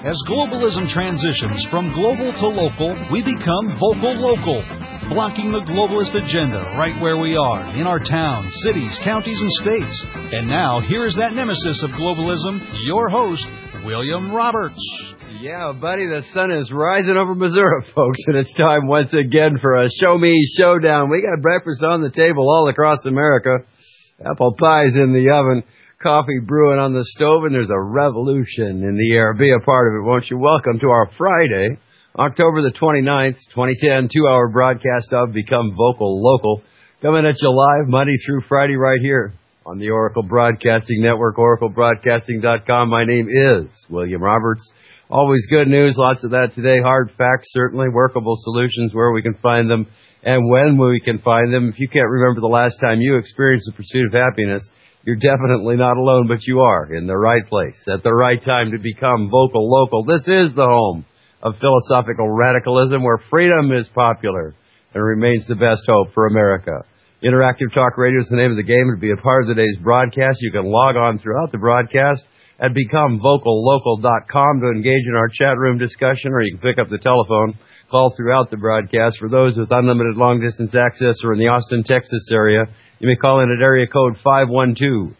As globalism transitions from global to local, we become vocal local, blocking the globalist agenda right where we are, in our towns, cities, counties, and states. And now, here's that nemesis of globalism, your host, William Roberts. Yeah, buddy, the sun is rising over Missouri, folks, and it's time once again for a Show Me Showdown. We got breakfast on the table all across America, apple pies in the oven, coffee brewing on the stove, and there's a revolution in the air. Be a part of it, won't you? Welcome to our Friday, October the 29th, 2010, 2-hour broadcast of Become Vocal Local, coming at you live Monday through Friday right here on the Oracle Broadcasting Network, oraclebroadcasting.com. My name is William Roberts. Always good news, lots of that today. Hard facts, certainly. Workable solutions, where we can find them and when we can find them. If you can't remember the last time you experienced the pursuit of happiness, you're definitely not alone, but you are in the right place at the right time to become vocal local. This is the home of philosophical radicalism, where freedom is popular and remains the best hope for America. Interactive Talk Radio is the name of the game. To be a part of today's broadcast, you can log on throughout the broadcast at becomevocallocal.com to engage in our chat room discussion, or you can pick up the telephone, call throughout the broadcast. For those with unlimited long-distance access or in the Austin, Texas area, you may call in at area code 512-904-8014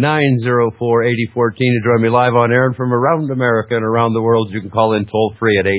to join me live on air. And from around America and around the world, you can call in toll-free at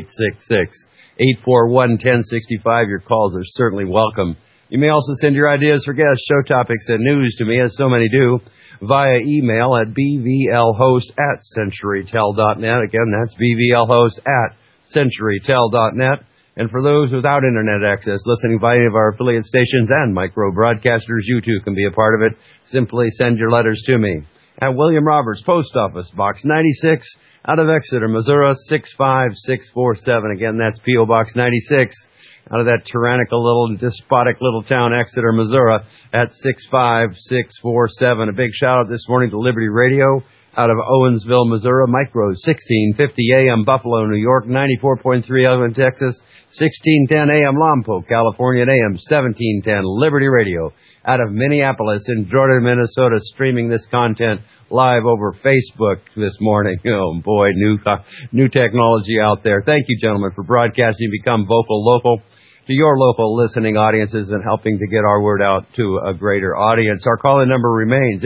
866-841-1065. Your calls are certainly welcome. You may also send your ideas for guests, show topics, and news to me, as so many do, via email at bvlhost@centurytel.net. Again, that's bvlhost@centurytel.net. And for those without internet access, listening via any of our affiliate stations and micro broadcasters, you too can be a part of it. Simply send your letters to me at William Roberts, Post Office Box 96, out of Exeter, Missouri, 65647. Again, that's P.O. Box 96, out of that tyrannical little, despotic little town, Exeter, Missouri, at 65647. A big shout out this morning to Liberty Radio out of Owensville, Missouri, micro 1650 AM, Buffalo, New York, 94.3 FM, Texas, 1610 AM, Lompoc, California, and AM 1710 Liberty Radio out of Minneapolis in Jordan, Minnesota, streaming this content live over Facebook this morning. Oh boy, new technology out there. Thank you, gentlemen, for broadcasting Become Vocal Local to your local listening audiences and helping to get our word out to a greater audience. Our call-in number remains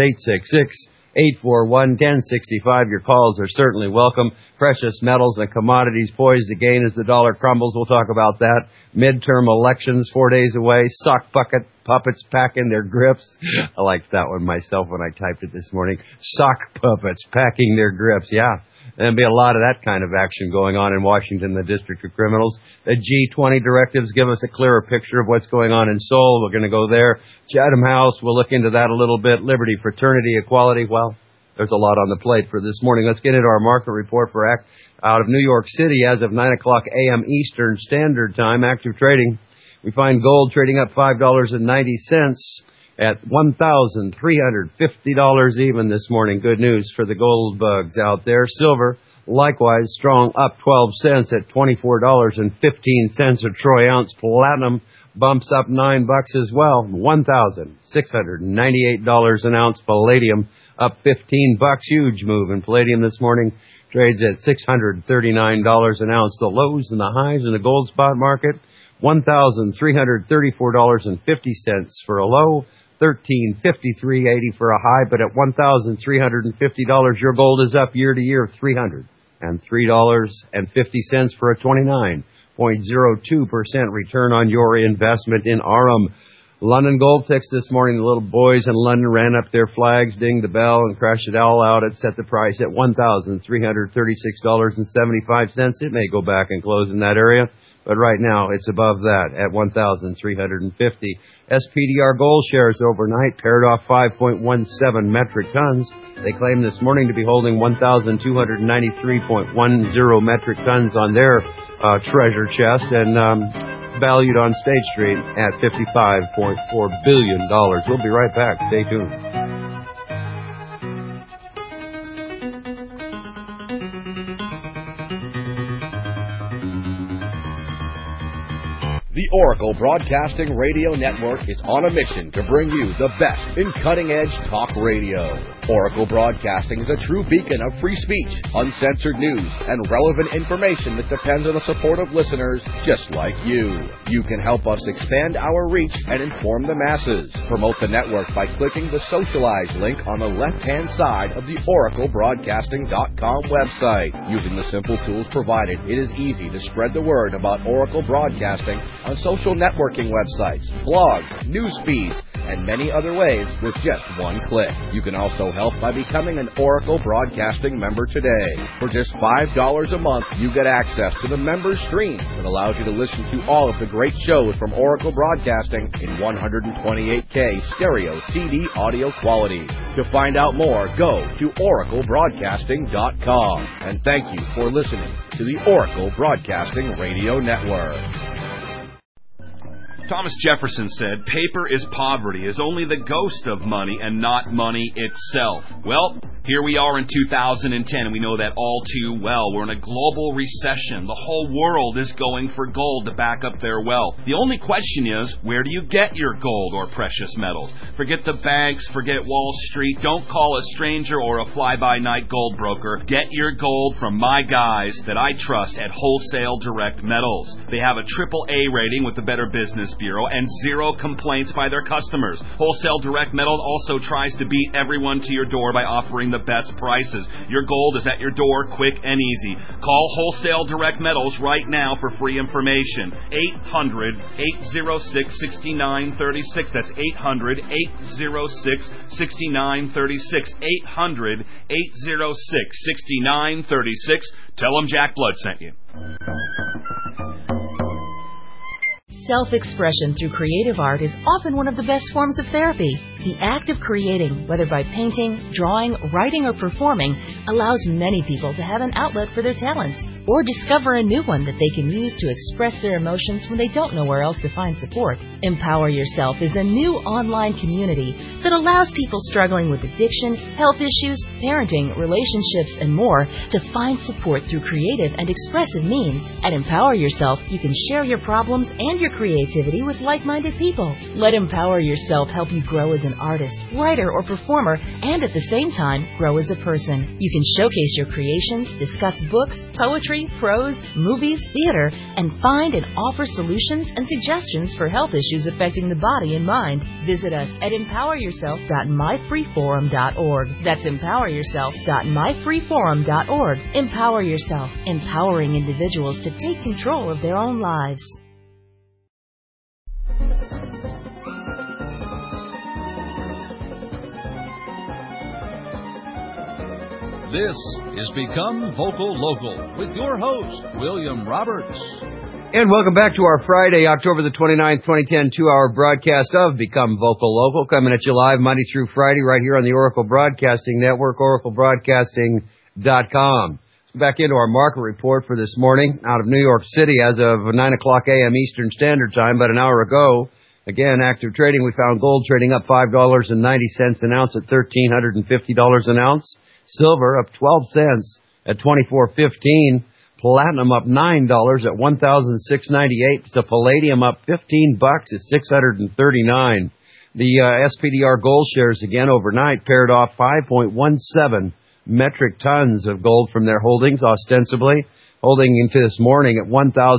866-841-1065. Your calls are certainly welcome. Precious metals and commodities poised to gain as the dollar crumbles. We'll talk about that. Midterm elections 4 days away. Sock puppets packing their grips. I liked that one myself when I typed it this morning. Sock puppets packing their grips. Yeah. There'll be a lot of that kind of action going on in Washington, the District of Criminals. The G20 directives give us a clearer picture of what's going on in Seoul. We're going to go there. Chatham House, we'll look into that a little bit. Liberty, fraternity, equality. Well, there's a lot on the plate for this morning. Let's get into our market report for out of New York City as of 9 o'clock a.m. Eastern Standard Time. Active trading. We find gold trading up $5.90 at $1,350 even this morning. Good news for the gold bugs out there. Silver, likewise, strong, up 12 cents at $24.15 a troy ounce. Platinum bumps up $9 as well, $1,698 an ounce. Palladium up $15. Huge move in palladium this morning. Trades at $639 an ounce. The lows and the highs in the gold spot market, $1,334.50 for a low, $1,353.80 for a high, but at $1,350, your gold is up year to year $303.50 for a 29.02% return on your investment in Arum. London Gold Fix this morning. The little boys in London ran up their flags, dinged the bell, and crashed it all out. It set the price at $1,336.75. It may go back and close in that area, but right now it's above that at $1,350. SPDR gold shares overnight paired off 5.17 metric tons. They claim this morning to be holding 1,293.10 metric tons on their treasure chest, and valued on State Street at $55.4 billion. We'll be right back. Stay tuned. The Oracle Broadcasting Radio Network is on a mission to bring you the best in cutting-edge talk radio. Oracle Broadcasting is a true beacon of free speech, uncensored news, and relevant information that depends on the support of listeners just like you. You can help us expand our reach and inform the masses. Promote the network by clicking the Socialize link on the left-hand side of the OracleBroadcasting.com website. Using the simple tools provided, it is easy to spread the word about Oracle Broadcasting on social networking websites, blogs, news feeds, and many other ways with just one click. You can also help by becoming an Oracle Broadcasting member today. For just $5 a month, you get access to the members stream that allows you to listen to all of the great shows from Oracle Broadcasting in 128K stereo CD audio quality. To find out more, go to oraclebroadcasting.com. And thank you for listening to the Oracle Broadcasting Radio Network. Thomas Jefferson said, "Paper is poverty, is only the ghost of money and not money itself." Well, here we are in 2010, and we know that all too well. We're in a global recession. The whole world is going for gold to back up their wealth. The only question is, where do you get your gold or precious metals? Forget the banks, forget Wall Street. Don't call a stranger or a fly-by-night gold broker. Get your gold from my guys that I trust at Wholesale Direct Metals. They have a AAA rating with the Better Business Bureau and 0 complaints by their customers. Wholesale Direct Metals also tries to beat everyone to your door by offering the best prices. Your gold is at your door, quick and easy. Call Wholesale Direct Metals right now for free information. 800-806-6936. That's 800-806-6936. 800-806-6936. Tell them Jack Blood sent you. Self-expression through creative art is often one of the best forms of therapy. The act of creating, whether by painting, drawing, writing, or performing, allows many people to have an outlet for their talents or discover a new one that they can use to express their emotions when they don't know where else to find support. Empower Yourself is a new online community that allows people struggling with addiction, health issues, parenting, relationships, and more to find support through creative and expressive means. At Empower Yourself, you can share your problems and your creativity with like-minded people. Let Empower Yourself help you grow as an artist, writer, or performer, and at the same time, grow as a person. You can showcase your creations, discuss books, poetry, prose, movies, theater, and find and offer solutions and suggestions for health issues affecting the body and mind. Visit us at empoweryourself.myfreeforum.org. That's empoweryourself.myfreeforum.org. Empower Yourself, empowering individuals to take control of their own lives. This is Become Vocal Local with your host, William Roberts. And welcome back to our Friday, October the 29th, 2010, 2-hour broadcast of Become Vocal Local, coming at you live Monday through Friday right here on the Oracle Broadcasting Network, oraclebroadcasting.com. Back into our market report for this morning out of New York City as of 9 o'clock a.m. Eastern Standard Time, about an hour ago. Again, active trading, we found gold trading up $5.90 an ounce at $1,350 an ounce. Silver up 12 cents at $24.15. Platinum up $9 at $1,698. So palladium up $15 at $639. The SPDR gold shares again overnight paired off 5.17 metric tons of gold from their holdings, ostensibly holding into this morning at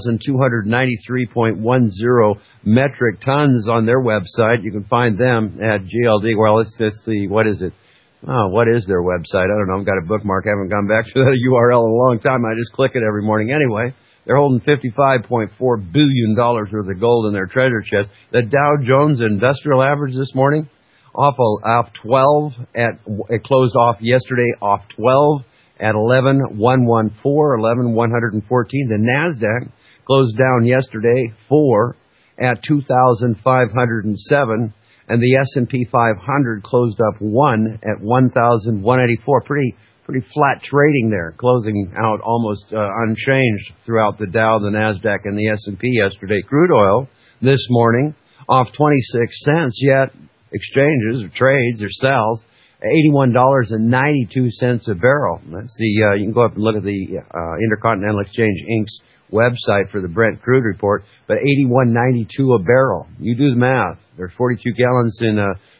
1,293.10 metric tons on their website. You can find them at GLD. Well, it's the, what is it? Oh, what is their website? I don't know. I've got a bookmark. I haven't gone back to that URL in a long time. I just click it every morning anyway. They're holding $55.4 billion worth of gold in their treasure chest. The Dow Jones Industrial Average this morning, off 12 it closed off yesterday off 12 at 11,114, 11,114. The NASDAQ closed down yesterday 4 at 2,507. And the S&P 500 closed up 1 at 1,184. Pretty flat trading there, closing out almost unchanged throughout the Dow, the NASDAQ, and the S&P yesterday. Crude oil this morning off 26 cents, yet exchanges or trades or sells $81.92 a barrel. That's the you can go up and look at the Intercontinental Exchange Inc.'s website for the Brent crude report, but $81.92 a barrel. You do the math. There's 42 gallons in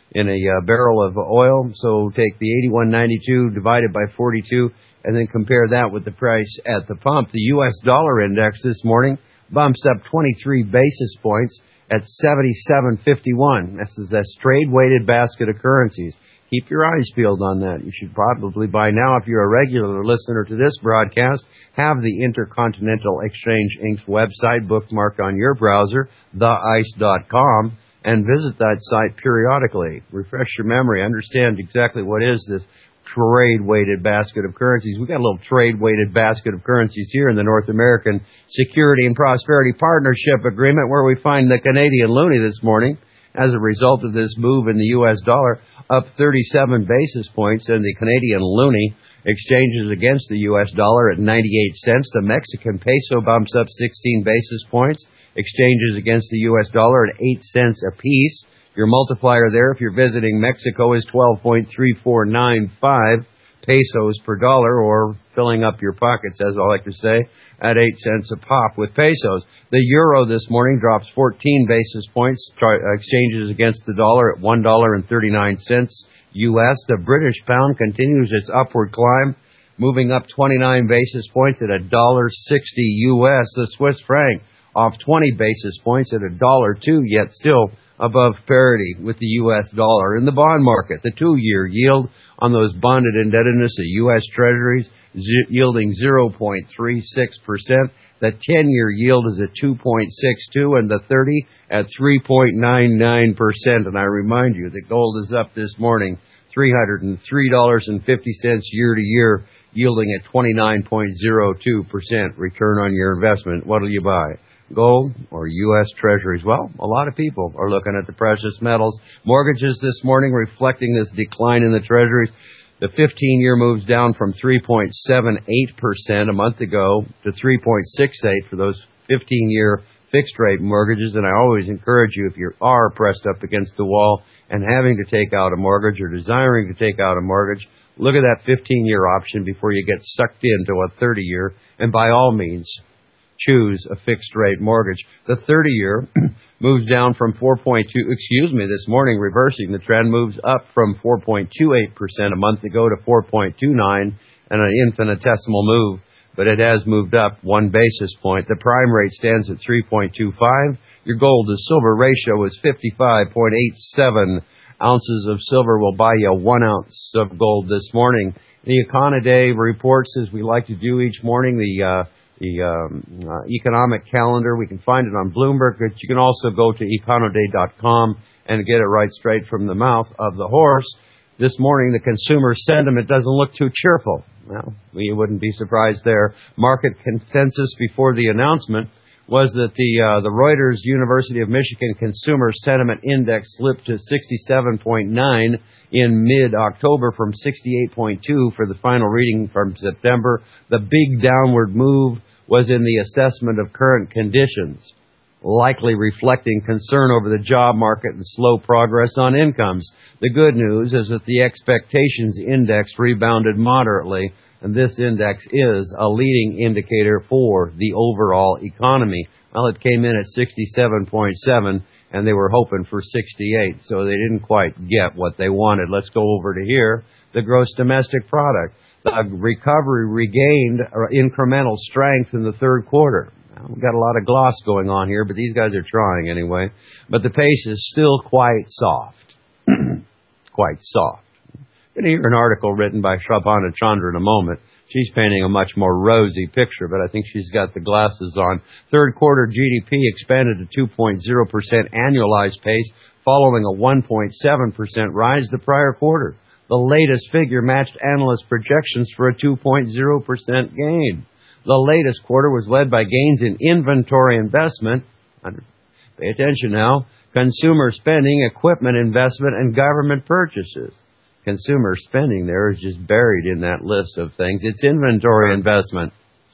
in a barrel of oil. So take the 81.92 divided by 42 and then compare that with the price at the pump. The U.S. dollar index this morning bumps up 23 basis points at 77.51. This is a trade-weighted basket of currencies. Keep your eyes peeled on that. You should probably by now, if you're a regular listener to this broadcast, have the Intercontinental Exchange Inc.'s website bookmarked on your browser, theice.com, and visit that site periodically. Refresh your memory. Understand exactly what is this trade-weighted basket of currencies. We've got a little trade-weighted basket of currencies here in the North American Security and Prosperity Partnership Agreement, where we find the Canadian loonie this morning as a result of this move in the U.S. dollar, up 37 basis points, and the Canadian loonie exchanges against the U.S. dollar at 98 cents. The Mexican peso bumps up 16 basis points, exchanges against the U.S. dollar at 8 cents apiece. Your multiplier there, if you're visiting Mexico, is 12.3495 pesos per dollar, or filling up your pockets, as I like to say, at 8 cents a pop with pesos. The euro this morning drops 14 basis points, exchanges against the dollar at $1.39 U.S. The British pound continues its upward climb, moving up 29 basis points at $1.60 U.S. The Swiss franc off 20 basis points at $1.02, yet still above parity with the U.S. dollar. In the bond market, the 2-year yield on those bonded indebtedness of U.S. Treasuries yielding 0.36%. The 10-year yield is at 2.62, and the 30 at 3.99%. And I remind you that gold is up this morning, $303.50 year to year, yielding at 29.02% return on your investment. What'll you buy? Gold or U.S. Treasuries? Well, a lot of people are looking at the precious metals. Mortgages this morning reflecting this decline in the Treasuries. The 15-year moves down from 3.78% a month ago to 3.68 for those 15-year fixed-rate mortgages. And I always encourage you, if you are pressed up against the wall and having to take out a mortgage or desiring to take out a mortgage, look at that 15-year option before you get sucked into a 30-year, and by all means, choose a fixed-rate mortgage. The 30-year moves down from this morning, reversing the trend, moves up from 4.28% a month ago to 4.29, and an infinitesimal move, but it has moved up 1 basis point. The prime rate stands at 3.25. Your gold to silver ratio is 55.87. Ounces of silver will buy you 1 ounce of gold this morning. The Econoday reports, as we like to do each morning, the economic calendar. We can find it on Bloomberg, but you can also go to econoday.com and get it right straight from the mouth of the horse. This morning, the consumer sentiment doesn't look too cheerful. Well, we wouldn't be surprised there. Market consensus before the announcement was that the Reuters University of Michigan Consumer Sentiment Index slipped to 67.9 in mid-October from 68.2 for the final reading from September. The big downward move was in the assessment of current conditions, likely reflecting concern over the job market and slow progress on incomes. The good news is that the expectations index rebounded moderately, and this index is a leading indicator for the overall economy. Well, it came in at 67.7, and they were hoping for 68, so they didn't quite get what they wanted. Let's go over to here, the gross domestic product. The recovery regained incremental strength in the third quarter. Now, we've got a lot of gloss going on here, but these guys are trying anyway. But the pace is still quite soft. Quite soft. You're going to hear an article written by Shravana Chandra in a moment. She's painting a much more rosy picture, but I think she's got the glasses on. Third quarter GDP expanded to 2.0% annualized pace, following a 1.7% rise the prior quarter. The latest figure matched analyst projections for a 2.0% gain. The latest quarter was led by gains in inventory investment. Pay attention now. Consumer spending, equipment investment, and government purchases. Consumer spending there is just buried in that list of things. It's inventory investment.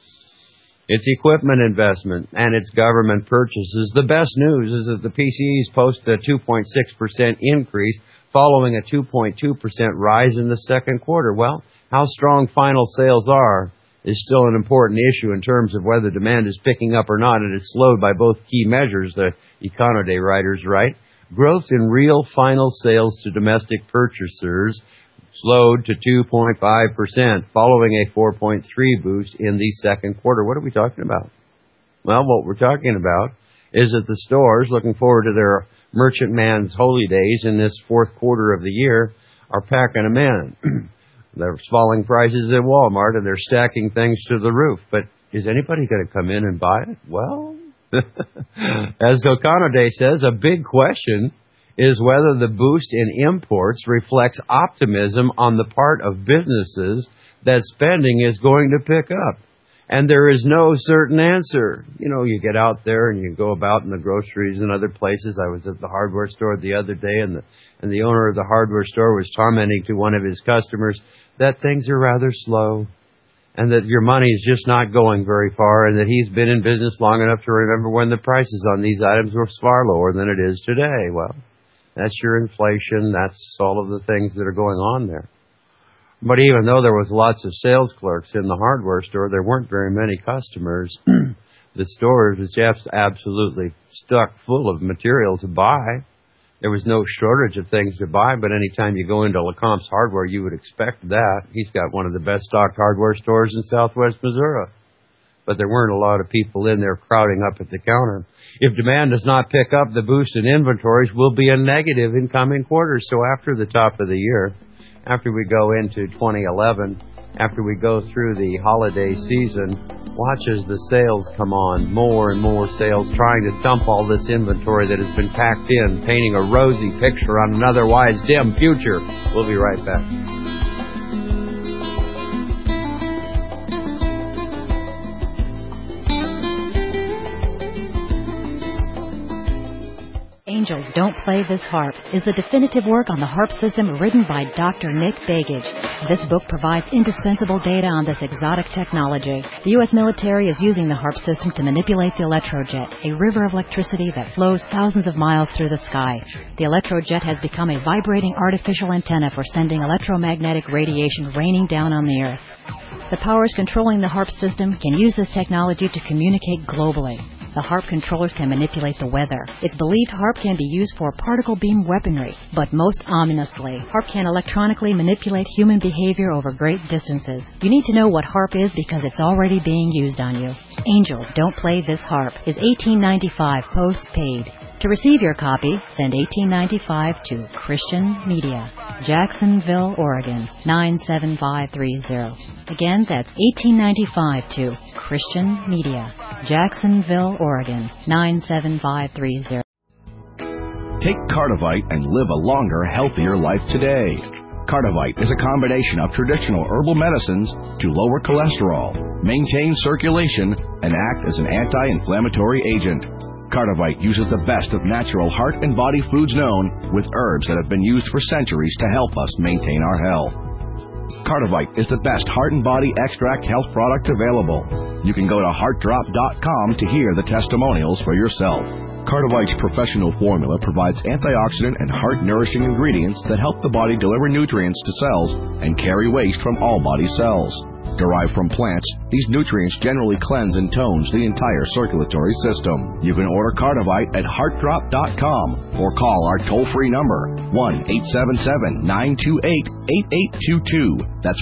It's equipment investment, and it's government purchases. The best news is that the PCEs posted a 2.6% increase following a 2.2% rise in the second quarter. Well, how strong final sales are is still an important issue in terms of whether demand is picking up or not. It is slowed by both key measures, the Econoday writers write. Growth in real final sales to domestic purchasers slowed to 2.5%, following a 4.3% boost in the second quarter. What are we talking about? Well, what we're talking about is that the stores, looking forward to their Merchant Man's holy days in this fourth quarter of the year, are packing them in. There's falling prices at Walmart, and they're stacking things to the roof. But is anybody going to come in and buy it? Well, as Okanade says, a big question is whether the boost in imports reflects optimism on the part of businesses that spending is going to pick up. And there is no certain answer. You know, you get out there and you go about in the groceries and other places. I was at the hardware store the other day, and the owner of the hardware store was commenting to one of his customers that things are rather slow and that your money is just not going very far, and that he's been in business long enough to remember when the prices on these items were far lower than it is today. Well, that's your inflation. That's all of the things that are going on there. But even though there was lots of sales clerks in the hardware store, there weren't very many customers. The store was just absolutely stuck full of material to buy. There was no shortage of things to buy, but anytime you go into LeCompte's Hardware, you would expect that. He's got one of the best stocked hardware stores in southwest Missouri. But there weren't a lot of people in there crowding up at the counter. If demand does not pick up, the boost in inventories will be a negative in coming quarters. So after the top of the year, after we go into 2011, after we go through the holiday season, watch as the sales come on, more and more sales, trying to dump all this inventory that has been packed in, painting a rosy picture on an otherwise dim future. We'll be right back. Angels Don't Play This Harp is the definitive work on the harp system written by Dr. Nick Begich. This book provides indispensable data on this exotic technology. The U.S. military is using the harp system to manipulate the electrojet, a river of electricity that flows thousands of miles through the sky. The electrojet has become a vibrating artificial antenna for sending electromagnetic radiation raining down on the Earth. The powers controlling the harp system can use this technology to communicate globally. The harp controllers can manipulate the weather. It's believed harp can be used for particle beam weaponry, but most ominously, harp can electronically manipulate human behavior over great distances. You need to know what harp is because it's already being used on you. Angel Don't Play This Harp is $18.95 postpaid. To receive your copy, send $18.95 to Christian Media, Jacksonville, Oregon, 97530. Again, that's $18.95 to Christian Media, Jacksonville, Oregon, 97530. Take Cardivite and live a longer, healthier life today. Cardivite is a combination of traditional herbal medicines to lower cholesterol, maintain circulation, and act as an anti-inflammatory agent. Cardivite uses the best of natural heart and body foods known, with herbs that have been used for centuries to help us maintain our health. Cardivite is the best heart and body extract health product available. You can go to heartdrop.com to hear the testimonials for yourself. Cardivite's professional formula provides antioxidant and heart-nourishing ingredients that help the body deliver nutrients to cells and carry waste from all body cells. Derived from plants, these nutrients generally cleanse and tones the entire circulatory system. You can order Cardivite at heartdrop.com or call our toll-free number, 1-877-928-8822. That's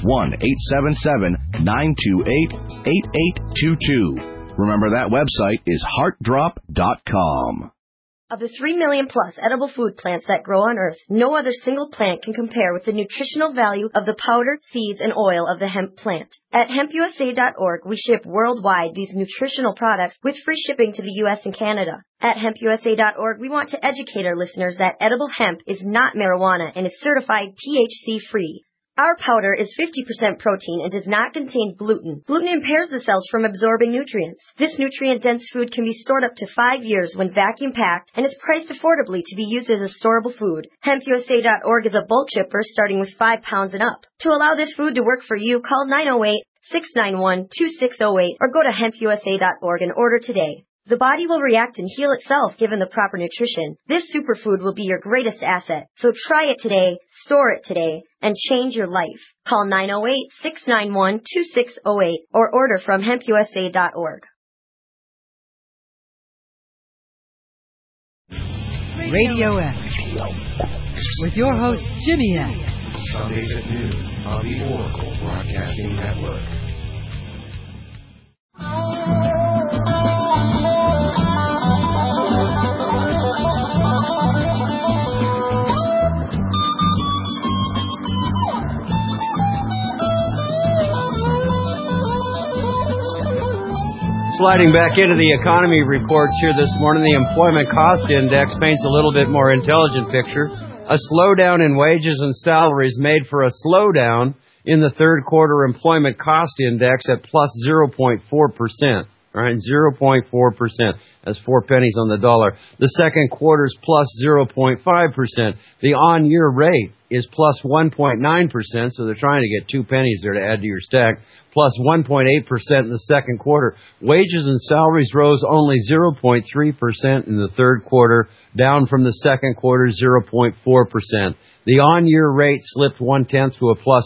1-877-928-8822. Remember, that website is heartdrop.com. Of the 3 million plus edible food plants that grow on Earth, no other single plant can compare with the nutritional value of the powder, seeds, and oil of the hemp plant. At hempusa.org, we ship worldwide these nutritional products with free shipping to the U.S. and Canada. At hempusa.org, we want to educate our listeners that edible hemp is not marijuana and is certified THC-free. Our powder is 50% protein and does not contain gluten. Gluten impairs the cells from absorbing nutrients. This nutrient-dense food can be stored up to 5 years when vacuum-packed, and is priced affordably to be used as a storable food. HempUSA.org is a bulk shipper starting with 5 pounds and up. To allow this food to work for you, call 908-691-2608 or go to hempusa.org and order today. The body will react and heal itself given the proper nutrition. This superfood will be your greatest asset. So try it today, store it today, and change your life. Call 908-691-2608 or order from hempusa.org. Radio X. With your host, Jimmy X. Sundays at noon on the Oracle Broadcasting Network. Sliding back into the economy reports here this morning, the Employment Cost Index paints a little bit more intelligent picture. A slowdown in wages and salaries made for a slowdown in the third quarter Employment Cost Index at plus 0.4%. All right, 0.4%. That's 4 pennies on the dollar. The second quarter's plus 0.5%. The on-year rate is plus 1.9%, so they're trying to get 2 pennies there to add to your stack. Plus 1.8% in the second quarter. Wages and salaries rose only 0.3% in the third quarter, down from the second quarter 0.4%. The on-year rate slipped 0.1 to a plus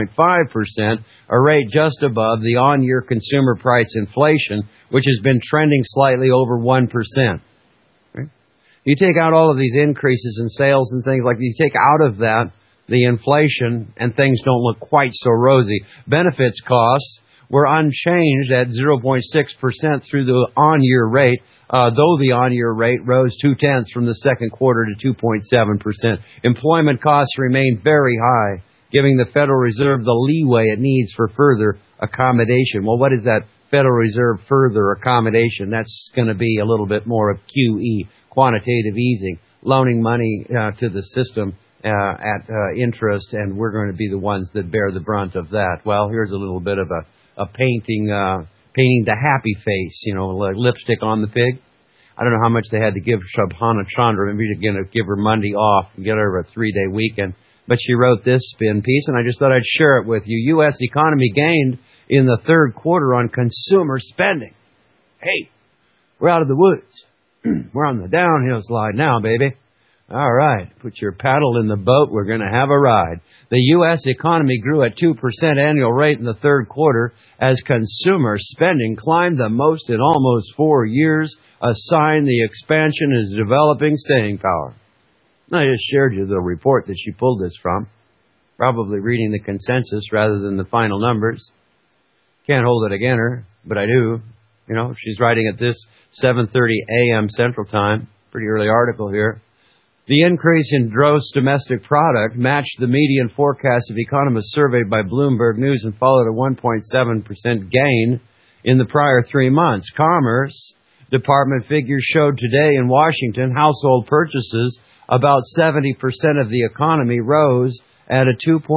1.5%, a rate just above the on-year consumer price inflation, which has been trending slightly over 1%. Right? You take out all of these increases in sales and things like that, you take out of that the inflation, and things don't look quite so rosy. Benefits costs were unchanged at 0.6% through the on-year rate, though the on-year rate rose 0.2 from the second quarter to 2.7%. Employment costs remain very high, giving the Federal Reserve the leeway it needs for further accommodation. Well, what is that Federal Reserve further accommodation? That's going to be a little bit more of QE, quantitative easing, loaning money to the system at interest, and we're going to be the ones that bear the brunt of that. Well, here's a little bit of a painting the happy face, like lipstick on the pig. I don't know how much they had to give Shobhana Chandra, maybe to give her Monday off and get her a 3-day weekend. But she wrote this spin piece, and I just thought I'd share it with you. U.S. economy gained in the third quarter on consumer spending. Hey, we're out of the woods. We're on the downhill slide now, baby. All right, put your paddle in the boat. We're going to have a ride. The U.S. economy grew at 2% annual rate in the third quarter as consumer spending climbed the most in almost 4 years, a sign the expansion is developing staying power. I just shared you the report that she pulled this from, probably reading the consensus rather than the final numbers. Can't hold it against her, but I do. She's writing at this 7:30 a.m. Central Time. Pretty early article here. The increase in gross domestic product matched the median forecast of economists surveyed by Bloomberg News and followed a 1.7% gain in the prior 3 months. Commerce Department figures showed today in Washington household purchases, about 70% of the economy, rose at a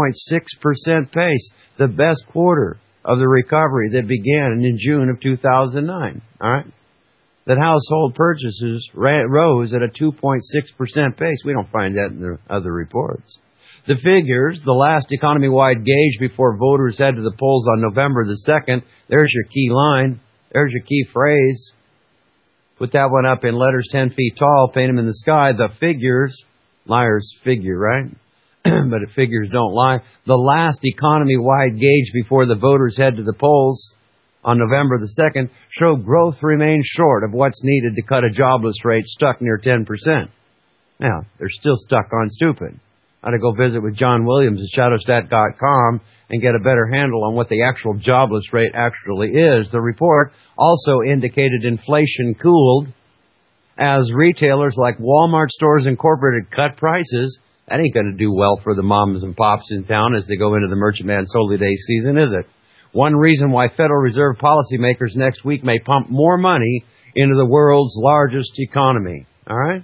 2.6% pace, the best quarter of the recovery that began in June of 2009. All right? That household purchases rose at a 2.6% pace. We don't find that in the other reports. The figures, the last economy-wide gauge before voters head to the polls on November the 2nd, there's your key line, there's your key phrase. Put that one up in letters 10 feet tall, paint them in the sky. The figures, liars figure, right? But if figures don't lie. The last economy-wide gauge before the voters head to the polls on November the 2nd, show growth remains short of what's needed to cut a jobless rate stuck near 10%. Now, they're still stuck on stupid. I ought to go visit with John Williams at shadowstat.com and get a better handle on what the actual jobless rate actually is. The report also indicated inflation cooled as retailers like Walmart Stores Incorporated cut prices. That ain't going to do well for the moms and pops in town as they go into the Merchant Man's Holy Day season, is it? One reason why Federal Reserve policymakers next week may pump more money into the world's largest economy. All right?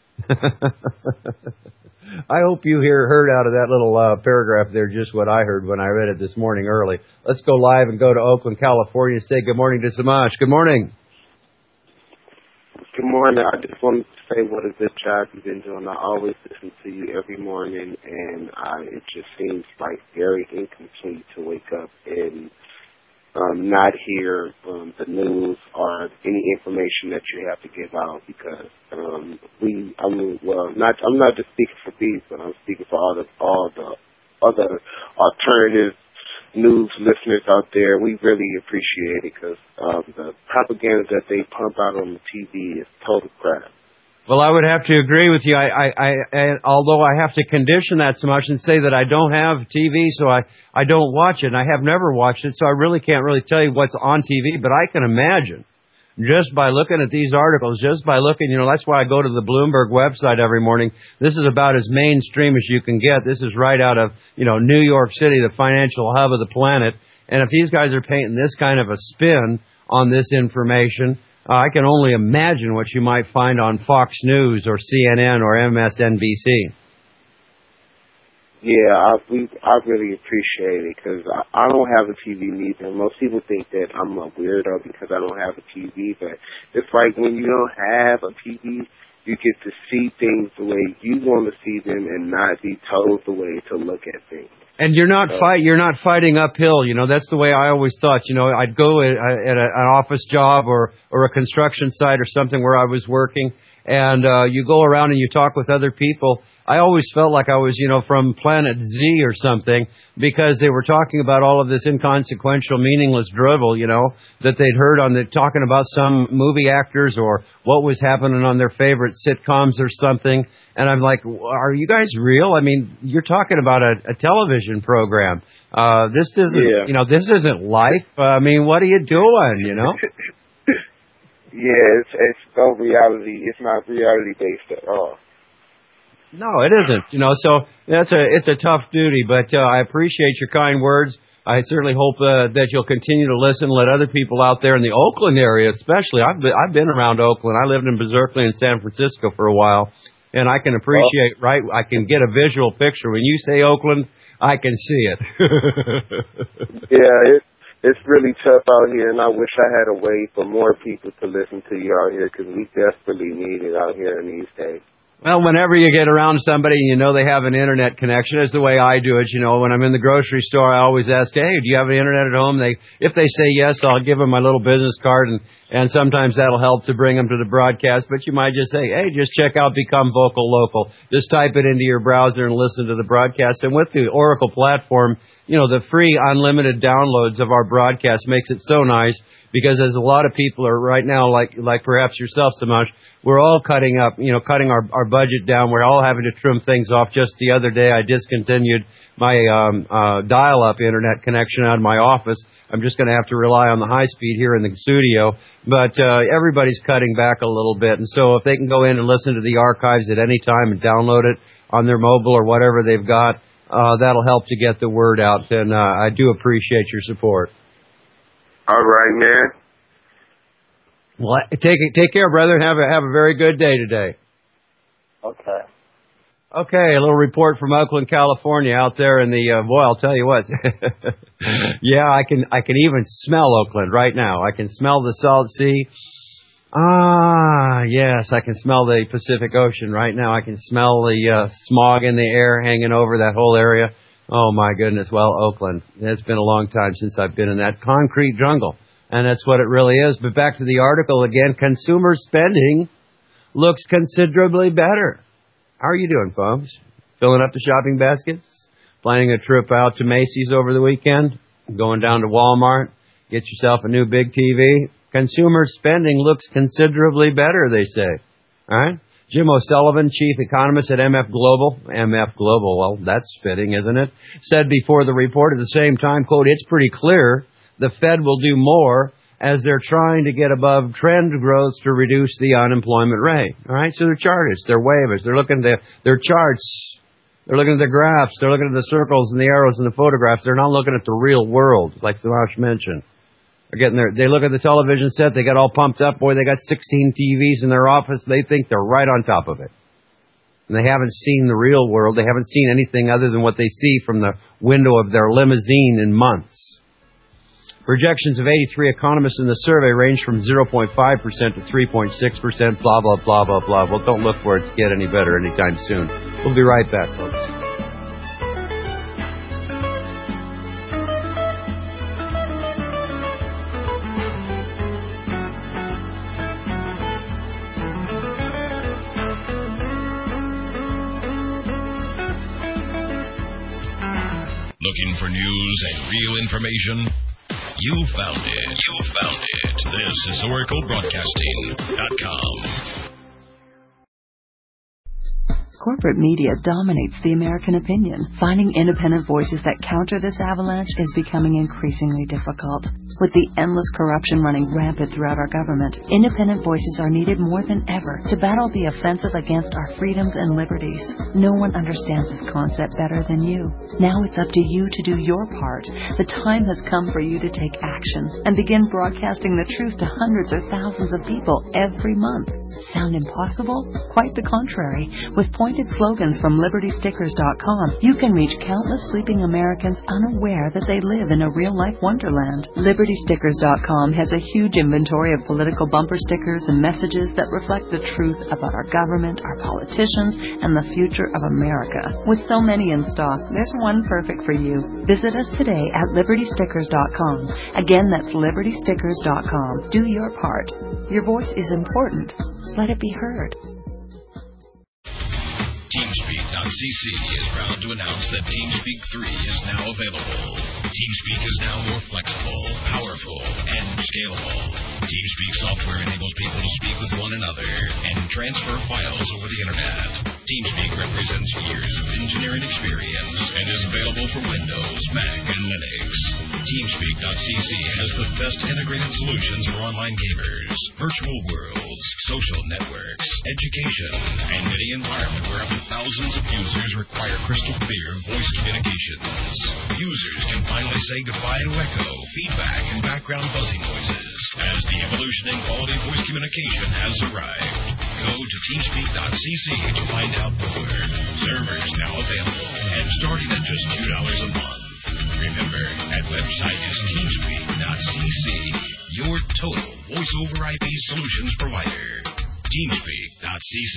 I hope you heard out of that little paragraph there just what I heard when I read it this morning early. Let's go live and go to Oakland, California and say good morning to Samash. Good morning. Good morning. I just wanted to say what a good job you've been doing. I always listen to you every morning, and it just seems like very incomplete to wake up and not hear the news or any information that you have to give out, because I'm not just speaking for these, but I'm speaking for all the other alternative news listeners out there. We really appreciate it, because the propaganda that they pump out on the TV is total crap. Well, I would have to agree with you. Although I have to condition that so much and say that I don't have TV, so I don't watch it. And I have never watched it, so I really can't really tell you what's on TV. But I can imagine, just by looking at these articles, just by looking, that's why I go to the Bloomberg website every morning. This is about as mainstream as you can get. This is right out of, New York City, the financial hub of the planet. And if these guys are painting this kind of a spin on this information, I can only imagine what you might find on Fox News or CNN or MSNBC. Yeah, I really appreciate it because I don't have a TV neither. Most people think that I'm a weirdo because I don't have a TV, but it's like when you don't have a TV, you get to see things the way you want to see them and not be told the way to look at things. And you're not fighting uphill. That's the way I always thought. I'd go at an office job or a construction site or something where I was working, and you go around and you talk with other people. I always felt like I was, from Planet Z or something, because they were talking about all of this inconsequential, meaningless drivel, that they'd heard talking about some movie actors or what was happening on their favorite sitcoms or something. And I'm like, are you guys real? I mean, you're talking about a television program. This isn't, this isn't life. I mean, what are you doing, Yeah, it's no reality. It's not reality based at all. No, it isn't. So it's a tough duty, but I appreciate your kind words. I certainly hope that you'll continue to listen, let other people out there in the Oakland area, especially. I've been around Oakland. I lived in Berkeley and San Francisco for a while, and I can appreciate. I can get a visual picture when you say Oakland. I can see it. Yeah, it's really tough out here, and I wish I had a way for more people to listen to you out here because we desperately need it out here in these days. Well, whenever you get around somebody and they have an internet connection, it's the way I do it. When I'm in the grocery store, I always ask, hey, do you have an internet at home? If they say yes, I'll give them my little business card, and sometimes that'll help to bring them to the broadcast. But you might just say, hey, just check out Become Vocal Local. Just type it into your browser and listen to the broadcast. And with the Oracle platform, the free unlimited downloads of our broadcast makes it so nice because as a lot of people are right now, like perhaps yourself, Samash, we're all cutting our budget down. We're all having to trim things off. Just the other day, I discontinued my dial-up internet connection out of my office. I'm just going to have to rely on the high speed here in the studio. But everybody's cutting back a little bit. And so if they can go in and listen to the archives at any time and download it on their mobile or whatever they've got, that'll help to get the word out. And I do appreciate your support. All right, man. Well, take care, brother, and have a very good day today. Okay. Okay, a little report from Oakland, California, out there in the boy. I'll tell you what. Yeah, I can even smell Oakland right now. I can smell the salt sea. Ah, yes, I can smell the Pacific Ocean right now. I can smell the smog in the air hanging over that whole area. Oh my goodness. Well, Oakland. It's been a long time since I've been in that concrete jungle. And that's what it really is. But back to the article again. Consumer spending looks considerably better. How are you doing, folks? Filling up the shopping baskets? Planning a trip out to Macy's over the weekend? Going down to Walmart? Get yourself a new big TV? Consumer spending looks considerably better, they say. All right? Jim O'Sullivan, chief economist at MF Global. MF Global, well, that's fitting, isn't it? Said before the report at the same time, quote, it's pretty clear the Fed will do more as they're trying to get above trend growth to reduce the unemployment rate. All right, so they're chartists, they're waivers, they're looking at their charts, they're looking at the graphs, they're looking at the circles and the arrows and the photographs. They're not looking at the real world, like Samash mentioned. They're getting there. They look at the television set, they got all pumped up. Boy, they got 16 TVs in their office. They think they're right on top of it. And they haven't seen the real world. They haven't seen anything other than what they see from the window of their limousine in months. Projections of 83 economists in the survey range from 0.5% to 3.6%, blah, blah, blah, blah, blah. Well, don't look for it to get any better anytime soon. We'll be right back, folks. Looking for news and real information? You found it. This is OracleBroadcasting.com. Corporate media dominates the American opinion. Finding independent voices that counter this avalanche is becoming increasingly difficult. With the endless corruption running rampant throughout our government, independent voices are needed more than ever to battle the offensive against our freedoms and liberties. No one understands this concept better than you. Now it's up to you to do your part. The time has come for you to take action and begin broadcasting the truth to hundreds or thousands of people every month. Sound impossible? Quite the contrary. With pointed slogans from LibertyStickers.com, you can reach countless sleeping Americans unaware that they live in a real-life wonderland. LibertyStickers.com has a huge inventory of political bumper stickers and messages that reflect the truth about our government, our politicians, and the future of America. With so many in stock, there's one perfect for you. Visit us today at LibertyStickers.com. Again, that's LibertyStickers.com. Do your part. Your voice is important. Let it be heard. TeamSpeak.cc is proud to announce that TeamSpeak 3 is now available. TeamSpeak is now more flexible, powerful, and scalable. TeamSpeak software enables people to speak with one another and transfer files over the internet. TeamSpeak represents years of engineering experience and is available for Windows, Mac, and Linux. TeamSpeak.cc has the best integrated solutions for online gamers, virtual worlds, social networks, education, and any environment where up to thousands of users require crystal clear voice communications. Users can finally say goodbye to echo, feedback, and background buzzing noises as the evolution in quality voice communication has arrived. Go to TeamSpeak.cc to find out more. Servers now available and starting at just $2 a month. Remember, that website is TeamSpeak.cc, your total voice-over IP solutions provider. TeamSpeak.cc.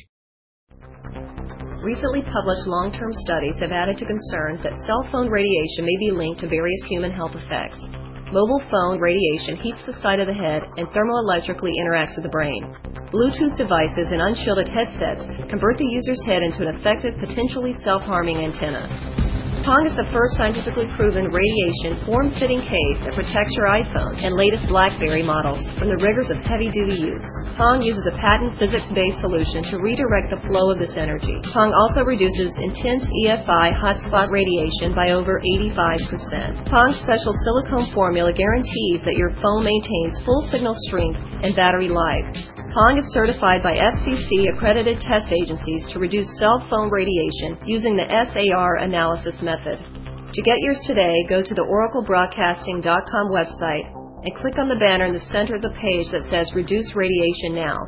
Recently published long-term studies have added to concerns that cell phone radiation may be linked to various human health effects. Mobile phone radiation heats the side of the head and thermoelectrically interacts with the brain. Bluetooth devices and unshielded headsets convert the user's head into an effective, potentially self-harming antenna. Pong is the first scientifically proven radiation form-fitting case that protects your iPhone and latest BlackBerry models from the rigors of heavy-duty use. Pong uses a patent physics-based solution to redirect the flow of this energy. Pong also reduces intense EFI hotspot radiation by over 85%. Pong's special silicone formula guarantees that your phone maintains full signal strength and battery life. Pong is certified by FCC-accredited test agencies to reduce cell phone radiation using the SAR analysis method. To get yours today, go to the oraclebroadcasting.com website and click on the banner in the center of the page that says Reduce Radiation Now.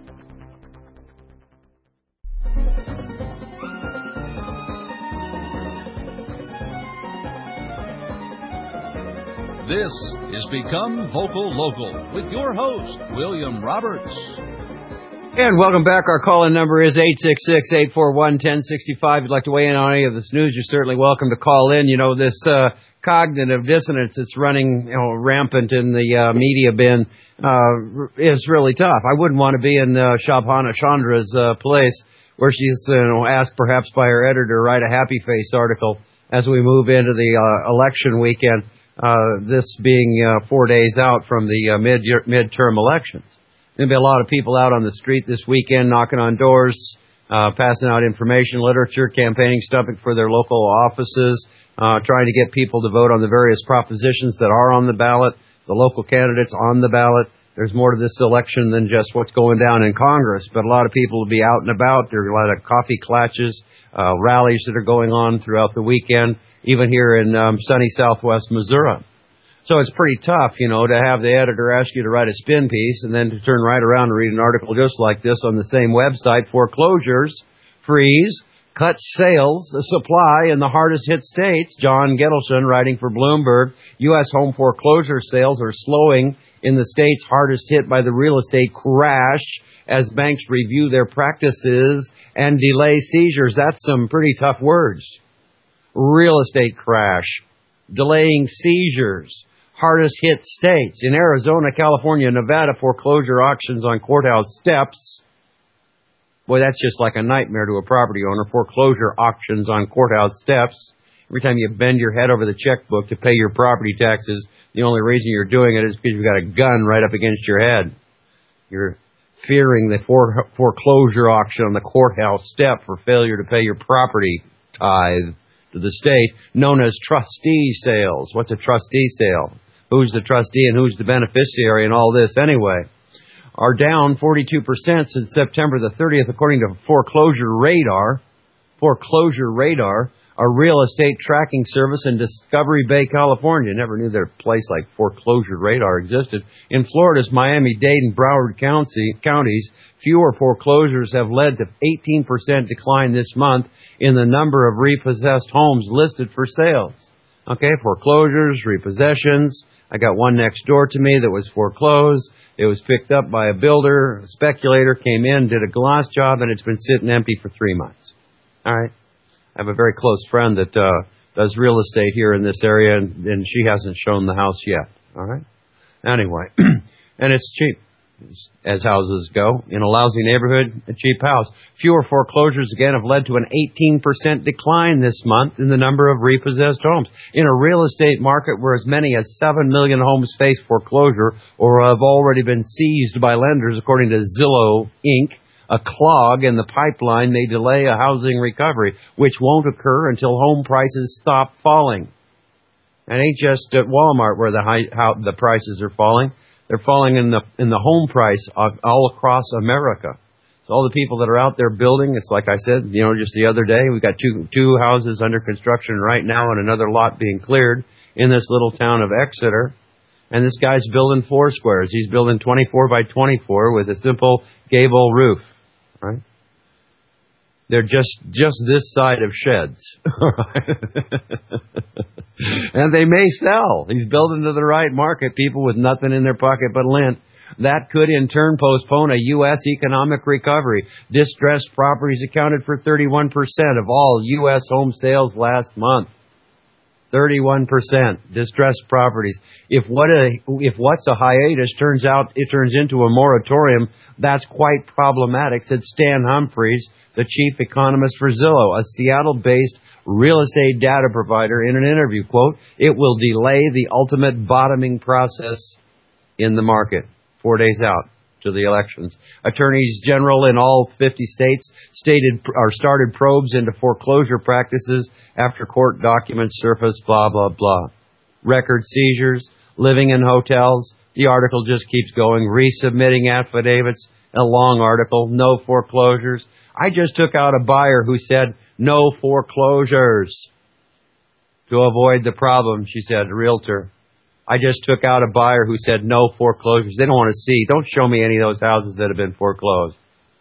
This is Become Vocal Local with your host, William Roberts. And welcome back. Our call-in number is 866-841-1065. If you'd like to weigh in on any of this news, you're certainly welcome to call in. You know, this cognitive dissonance that's running rampant in the media bin is really tough. I wouldn't want to be in Shabhana Chandra's place where she's asked perhaps by her editor to write a happy face article as we move into the election weekend. This being 4 days out from the midterm elections. There's going to be a lot of people out on the street this weekend knocking on doors, passing out information, literature, campaigning stuff for their local offices, trying to get people to vote on the various propositions that are on the ballot, the local candidates on the ballot. There's more to this election than just what's going down in Congress, but a lot of people will be out and about. There are a lot of coffee clutches, rallies that are going on throughout the weekend, even here in sunny southwest Missouri. So it's pretty tough, to have the editor ask you to write a spin piece and then to turn right around and read an article just like this on the same website. Foreclosures freeze, cut sales, supply in the hardest hit states. John Gettleson writing for Bloomberg. U.S. home foreclosure sales are slowing in the states hardest hit by the real estate crash as banks review their practices and delay seizures. That's some pretty tough words. Real estate crash, delaying seizures, hardest hit states. In Arizona, California, Nevada, foreclosure auctions on courthouse steps. Boy, that's just like a nightmare to a property owner. Foreclosure auctions on courthouse steps. Every time you bend your head over the checkbook to pay your property taxes, the only reason you're doing it is because you've got a gun right up against your head. You're fearing the foreclosure auction on the courthouse step for failure to pay your property tithe to the state, known as trustee sales. What's a trustee sale? Who's the trustee and who's the beneficiary in all this anyway? Are down 42% since September the 30th, according to Foreclosure Radar. Foreclosure Radar, a real estate tracking service in Discovery Bay, California. Never knew that a place like Foreclosure Radar existed. In Florida's Miami-Dade and Broward counties, fewer foreclosures have led to 18% decline this month in the number of repossessed homes listed for sales. Okay, foreclosures, repossessions. I got one next door to me that was foreclosed. It was picked up by a builder. A speculator came in, did a gloss job, and it's been sitting empty for 3 months. All right. I have a very close friend that does real estate here in this area, and she hasn't shown the house yet. All right? Anyway, and it's cheap, as houses go. In a lousy neighborhood, a cheap house. Fewer foreclosures, again, have led to an 18% decline this month in the number of repossessed homes. In a real estate market where as many as 7 million homes face foreclosure or have already been seized by lenders, according to Zillow, Inc., a clog in the pipeline may delay a housing recovery, which won't occur until home prices stop falling. It ain't just at Walmart where the prices are falling. They're falling in the home price all across America. So all the people that are out there building, it's like I said, just the other day, we got two houses under construction right now and another lot being cleared in this little town of Exeter. And this guy's building 4 squares. He's building 24 by 24 with a simple gable roof. Right? They're just this side of sheds. And they may sell. He's building to the right market, people with nothing in their pocket but lint. That could in turn postpone a U.S. economic recovery. Distressed properties accounted for 31% of all U.S. home sales last month. 31% distressed properties. If what's a hiatus turns into a moratorium, that's quite problematic, said Stan Humphreys, the chief economist for Zillow, a Seattle-based real estate data provider, in an interview. Quote, "It will delay the ultimate bottoming process in the market." 4 days out to the elections. Attorneys general in all 50 states started probes into foreclosure practices after court documents surfaced, blah, blah, blah. Record seizures, living in hotels. The article just keeps going. Resubmitting affidavits, a long article. No foreclosures. I just took out a buyer who said no foreclosures to avoid the problem, she said, a realtor. I just took out a buyer who said no foreclosures. They don't want to see. Don't show me any of those houses that have been foreclosed.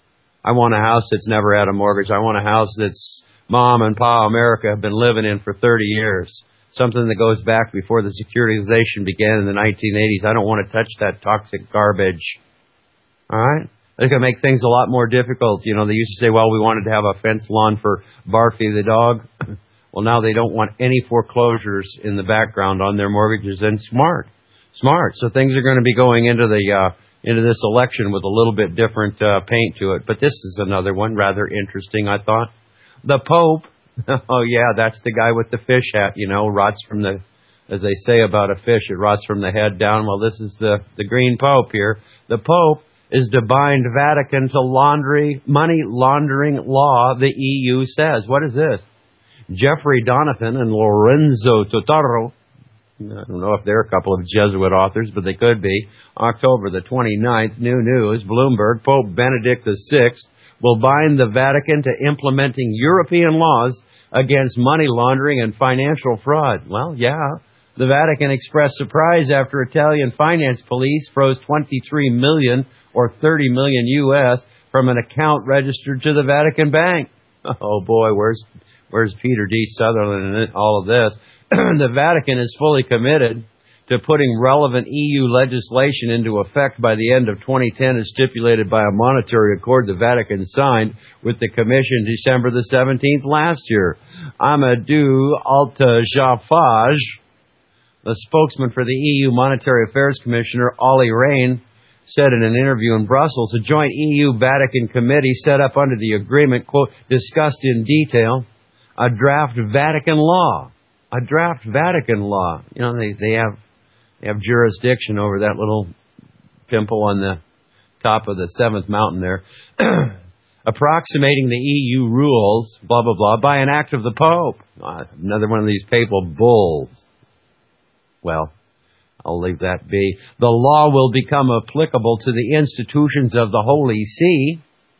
I want a house that's never had a mortgage. I want a house that's Mom and Pa America have been living in for 30 years. Something that goes back before the securitization began in the 1980s. I don't want to touch that toxic garbage. All right? It's going to make things a lot more difficult. They used to say, well, we wanted to have a fence lawn for Barfy the dog. Well, now they don't want any foreclosures in the background on their mortgages. And smart. So things are going to be going into this election with a little bit different paint to it. But this is another one, rather interesting, I thought. The Pope. Oh, yeah, that's the guy with the fish hat, rots from the, as they say about a fish, it rots from the head down. Well, this is the green Pope here. The Pope is to bind Vatican to money laundering law, the EU says. What is this? Jeffrey Donathan and Lorenzo Totaro, I don't know if they're a couple of Jesuit authors, but they could be. October the 29th, new news, Bloomberg, Pope Benedict VI will bind the Vatican to implementing European laws against money laundering and financial fraud. Well, yeah. The Vatican expressed surprise after Italian finance police froze $23 million or $30 million U.S. from an account registered to the Vatican Bank. Oh, boy, where's Peter D. Sutherland in all of this? The Vatican is fully committed to putting relevant EU legislation into effect by the end of 2010 as stipulated by a monetary accord the Vatican signed with the Commission December the 17th last year. Amadou Altafaj, the spokesman for the EU Monetary Affairs Commissioner, Olli Rehn, said in an interview in Brussels, a joint EU-Vatican committee set up under the agreement, quote, discussed in detail a draft Vatican law. A draft Vatican law. They have jurisdiction over that little pimple on the top of the 7th mountain there, approximating the EU rules, blah, blah, blah, by an act of the Pope. Another one of these papal bulls. Well, I'll leave that be. The law will become applicable to the institutions of the Holy See,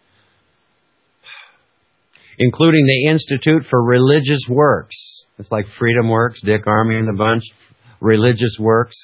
including the Institute for Religious Works. It's like Freedom Works, Dick Armey and the bunch. Religious Works.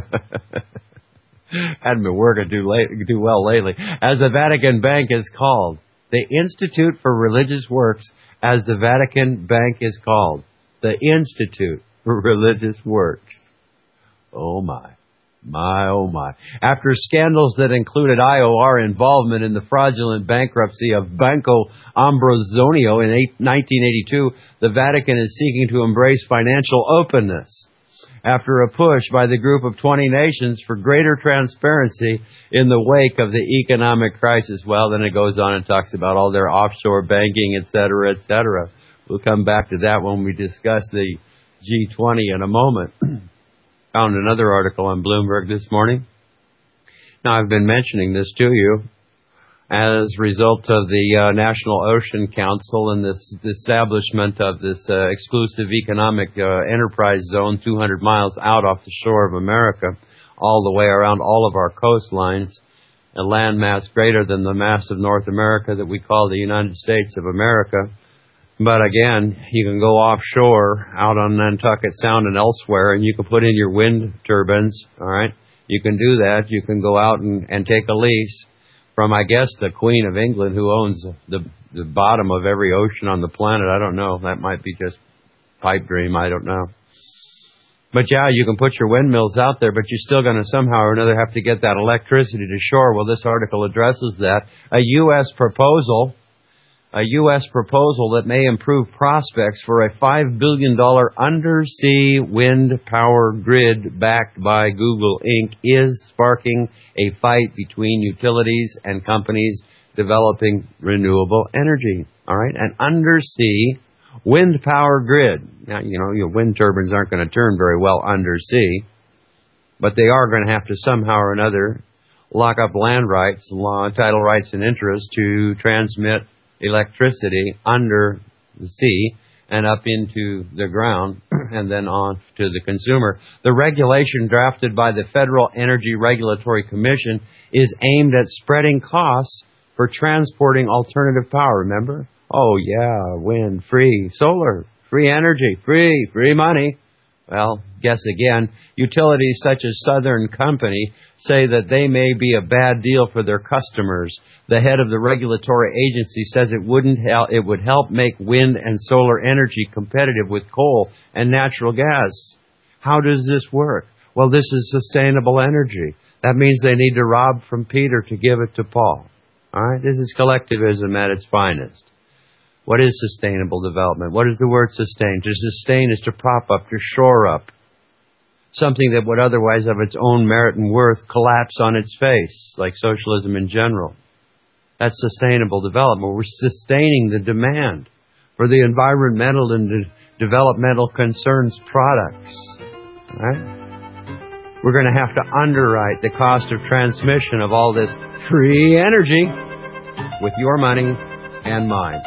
Hadn't been working too well lately. As the Vatican Bank is called. The Institute for Religious Works, as the Vatican Bank is called. The Institute for Religious Works. Oh my. My, oh my. After scandals that included IOR involvement in the fraudulent bankruptcy of Banco Ambrosonio in 1982, the Vatican is seeking to embrace financial openness. After a push by the group of 20 nations for greater transparency in the wake of the economic crisis. Well, then it goes on and talks about all their offshore banking, et cetera, et cetera. We'll come back to that when we discuss the G20 in a moment. Found another article on Bloomberg this morning. Now, I've been mentioning this to you as a result of the National Ocean Council and this establishment of this exclusive economic enterprise zone 200 miles out off the shore of America, all the way around all of our coastlines, a landmass greater than the mass of North America that we call the United States of America. But again, you can go offshore out on Nantucket Sound and elsewhere, and you can put in your wind turbines, all right? You can do that. You can go out and take a lease from, I guess, the Queen of England, who owns the bottom of every ocean on the planet. I don't know. That might be just pipe dream. I don't know. But yeah, you can put your windmills out there, but you're still going to somehow or another have to get that electricity to shore. Well, this article addresses that. A U.S. proposal that may improve prospects for a $5 billion undersea wind power grid backed by Google Inc. is sparking a fight between utilities and companies developing renewable energy. All right, an undersea wind power grid. Now, you know, your wind turbines aren't going to turn very well undersea, but they are going to have to somehow or another lock up land rights, title rights and interests to transmit electricity under the sea and up into the ground and then on to the consumer. The regulation drafted by the Federal Energy Regulatory Commission is aimed at spreading costs for transporting alternative power, remember? Oh yeah, wind, free, solar, free energy, free money. Well, guess again, utilities such as Southern Company say that they may be a bad deal for their customers. The head of the regulatory agency says it would help make wind and solar energy competitive with coal and natural gas. How does this work? Well, this is sustainable energy. That means they need to rob from Peter to give it to Paul. All right? This is collectivism at its finest. What is sustainable development? What is the word sustain? To sustain is to prop up, to shore up. Something that would otherwise, of its own merit and worth, collapse on its face, like socialism in general. That's sustainable development. We're sustaining the demand for the environmental and developmental concerns products. Right? We're going to have to underwrite the cost of transmission of all this free energy with your money and mine.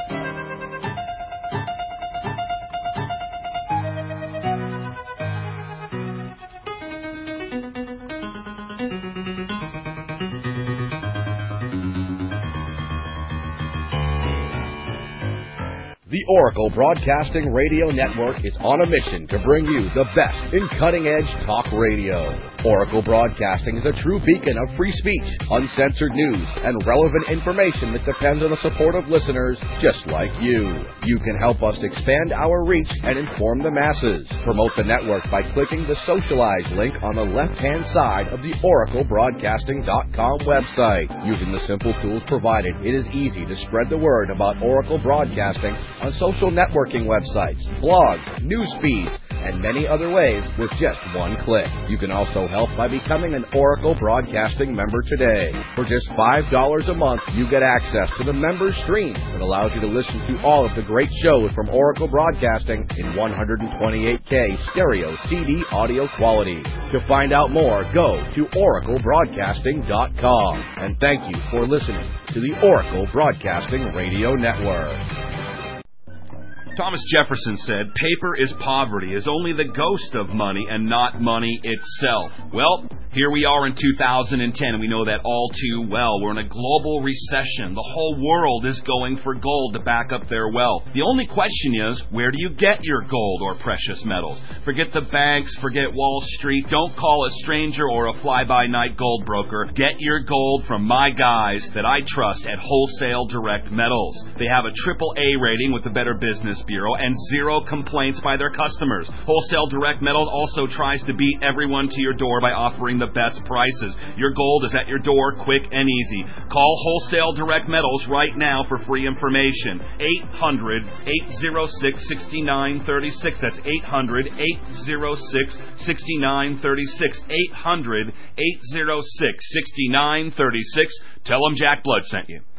The Oracle Broadcasting Radio Network is on a mission to bring you the best in cutting-edge talk radio. Oracle Broadcasting is a true beacon of free speech, uncensored news, and relevant information that depends on the support of listeners just like you. You can help us expand our reach and inform the masses. Promote the network by clicking the Socialize link on the left-hand side of the OracleBroadcasting.com website. Using the simple tools provided, it is easy to spread the word about Oracle Broadcasting on social networking websites, blogs, news feeds, and many other ways with just one click. You can also help by becoming an Oracle Broadcasting member today. For just $5 a month, you get access to the member stream that allows you to listen to all of the great shows from Oracle Broadcasting in 128K stereo CD audio quality. To find out more, go to oraclebroadcasting.com. And thank you for listening to the Oracle Broadcasting Radio Network. Thomas Jefferson said, paper is poverty, is only the ghost of money and not money itself. Well, here we are in 2010, and we know that all too well. We're in a global recession. The whole world is going for gold to back up their wealth. The only question is, where do you get your gold or precious metals? Forget the banks, forget Wall Street. Don't call a stranger or a fly-by-night gold broker. Get your gold from my guys that I trust at Wholesale Direct Metals. They have a AAA rating with the Better Business Bureau and 0 complaints by their customers. Wholesale Direct Metals also tries to beat everyone to your door by offering the best prices. Your gold is at your door, quick and easy. Call Wholesale Direct Metals right now for free information. 800-806-6936. That's 800-806-6936. 800-806-6936. Tell them Jack Blood sent you.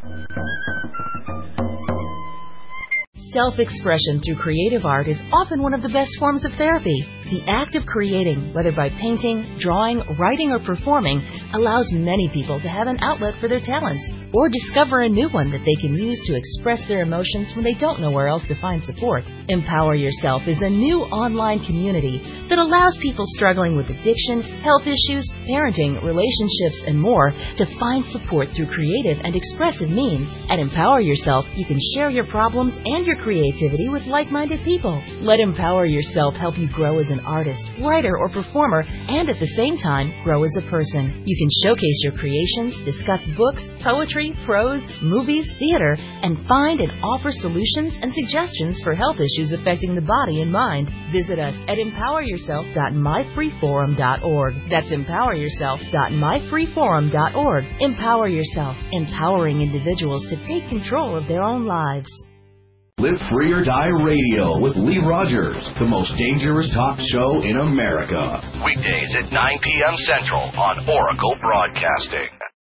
Self-expression through creative art is often one of the best forms of therapy. The act of creating, whether by painting, drawing, writing, or performing, allows many people to have an outlet for their talents or discover a new one that they can use to express their emotions when they don't know where else to find support. Empower Yourself is a new online community that allows people struggling with addiction, health issues, parenting, relationships, and more to find support through creative and expressive means. At Empower Yourself, you can share your problems and your creativity with like-minded people. Let Empower Yourself help you grow as an artist, writer, or performer, and at the same time, grow as a person. You can showcase your creations, discuss books, poetry, prose, movies, theater, and find and offer solutions and suggestions for health issues affecting the body and mind. Visit us at empoweryourself.myfreeforum.org. That's empoweryourself.myfreeforum.org. Empower Yourself, empowering individuals to take control of their own lives. Live Free or Die Radio with Lee Rogers, the most dangerous talk show in America. Weekdays at 9 p.m. Central on Oracle Broadcasting.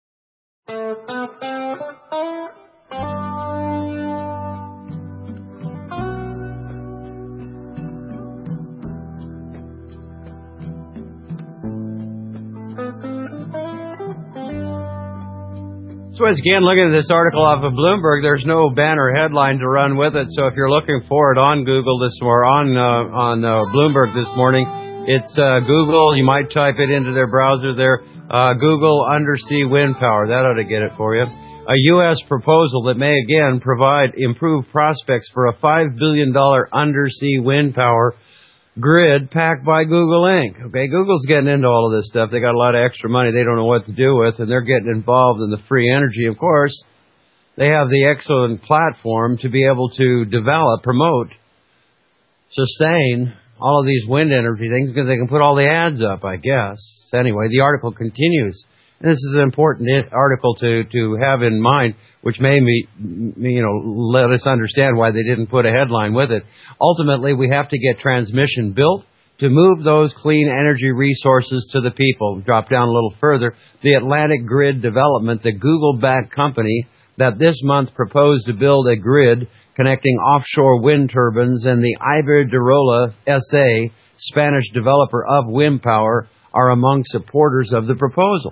So once again, looking at this article off of Bloomberg, there's no banner headline to run with it. So if you're looking for it on Google on Bloomberg this morning, it's Google. You might type it into their browser there. Google undersea wind power. That ought to get it for you. A U.S. proposal that may again provide improved prospects for a $5 billion undersea wind power grid packed by Google Inc. Okay, Google's getting into all of this stuff. They got a lot of extra money they don't know what to do with, and they're getting involved in the free energy. Of course, they have the excellent platform to be able to develop, promote, sustain all of these wind energy things because they can put all the ads up, I guess. Anyway, the article continues. And this is an important article to have in mind, which may let us understand why they didn't put a headline with it. Ultimately, we have to get transmission built to move those clean energy resources to the people. Drop down a little further. The Atlantic Grid Development, the Google-backed company that this month proposed to build a grid connecting offshore wind turbines, and the Iberdrola S.A., Spanish developer of wind power, are among supporters of the proposal.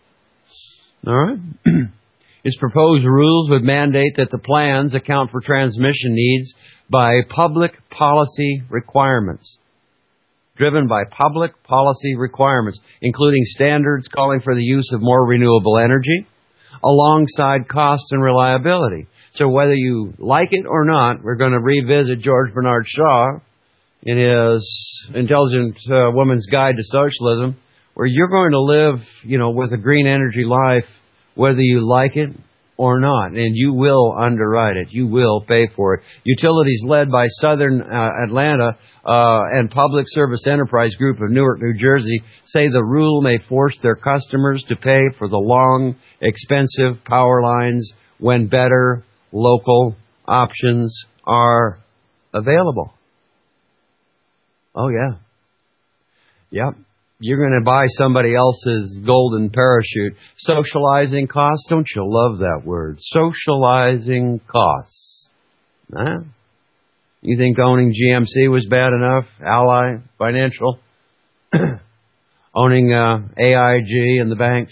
All right. Its proposed rules would mandate that the plans account for transmission needs by public policy requirements, driven by public policy requirements, including standards calling for the use of more renewable energy, alongside cost and reliability. So whether you like it or not, we're going to revisit George Bernard Shaw in his Intelligent Woman's Guide to Socialism, where you're going to live, with a green energy life, whether you like it or not, and you will underwrite it. You will pay for it. Utilities led by Southern Atlanta and Public Service Enterprise Group of Newark, New Jersey, say the rule may force their customers to pay for the long, expensive power lines when better local options are available. Oh, yeah. Yep. You're going to buy somebody else's golden parachute. Socializing costs? Don't you love that word? Socializing costs. Huh? You think owning GMC was bad enough? Ally Financial? Owning AIG and the banks?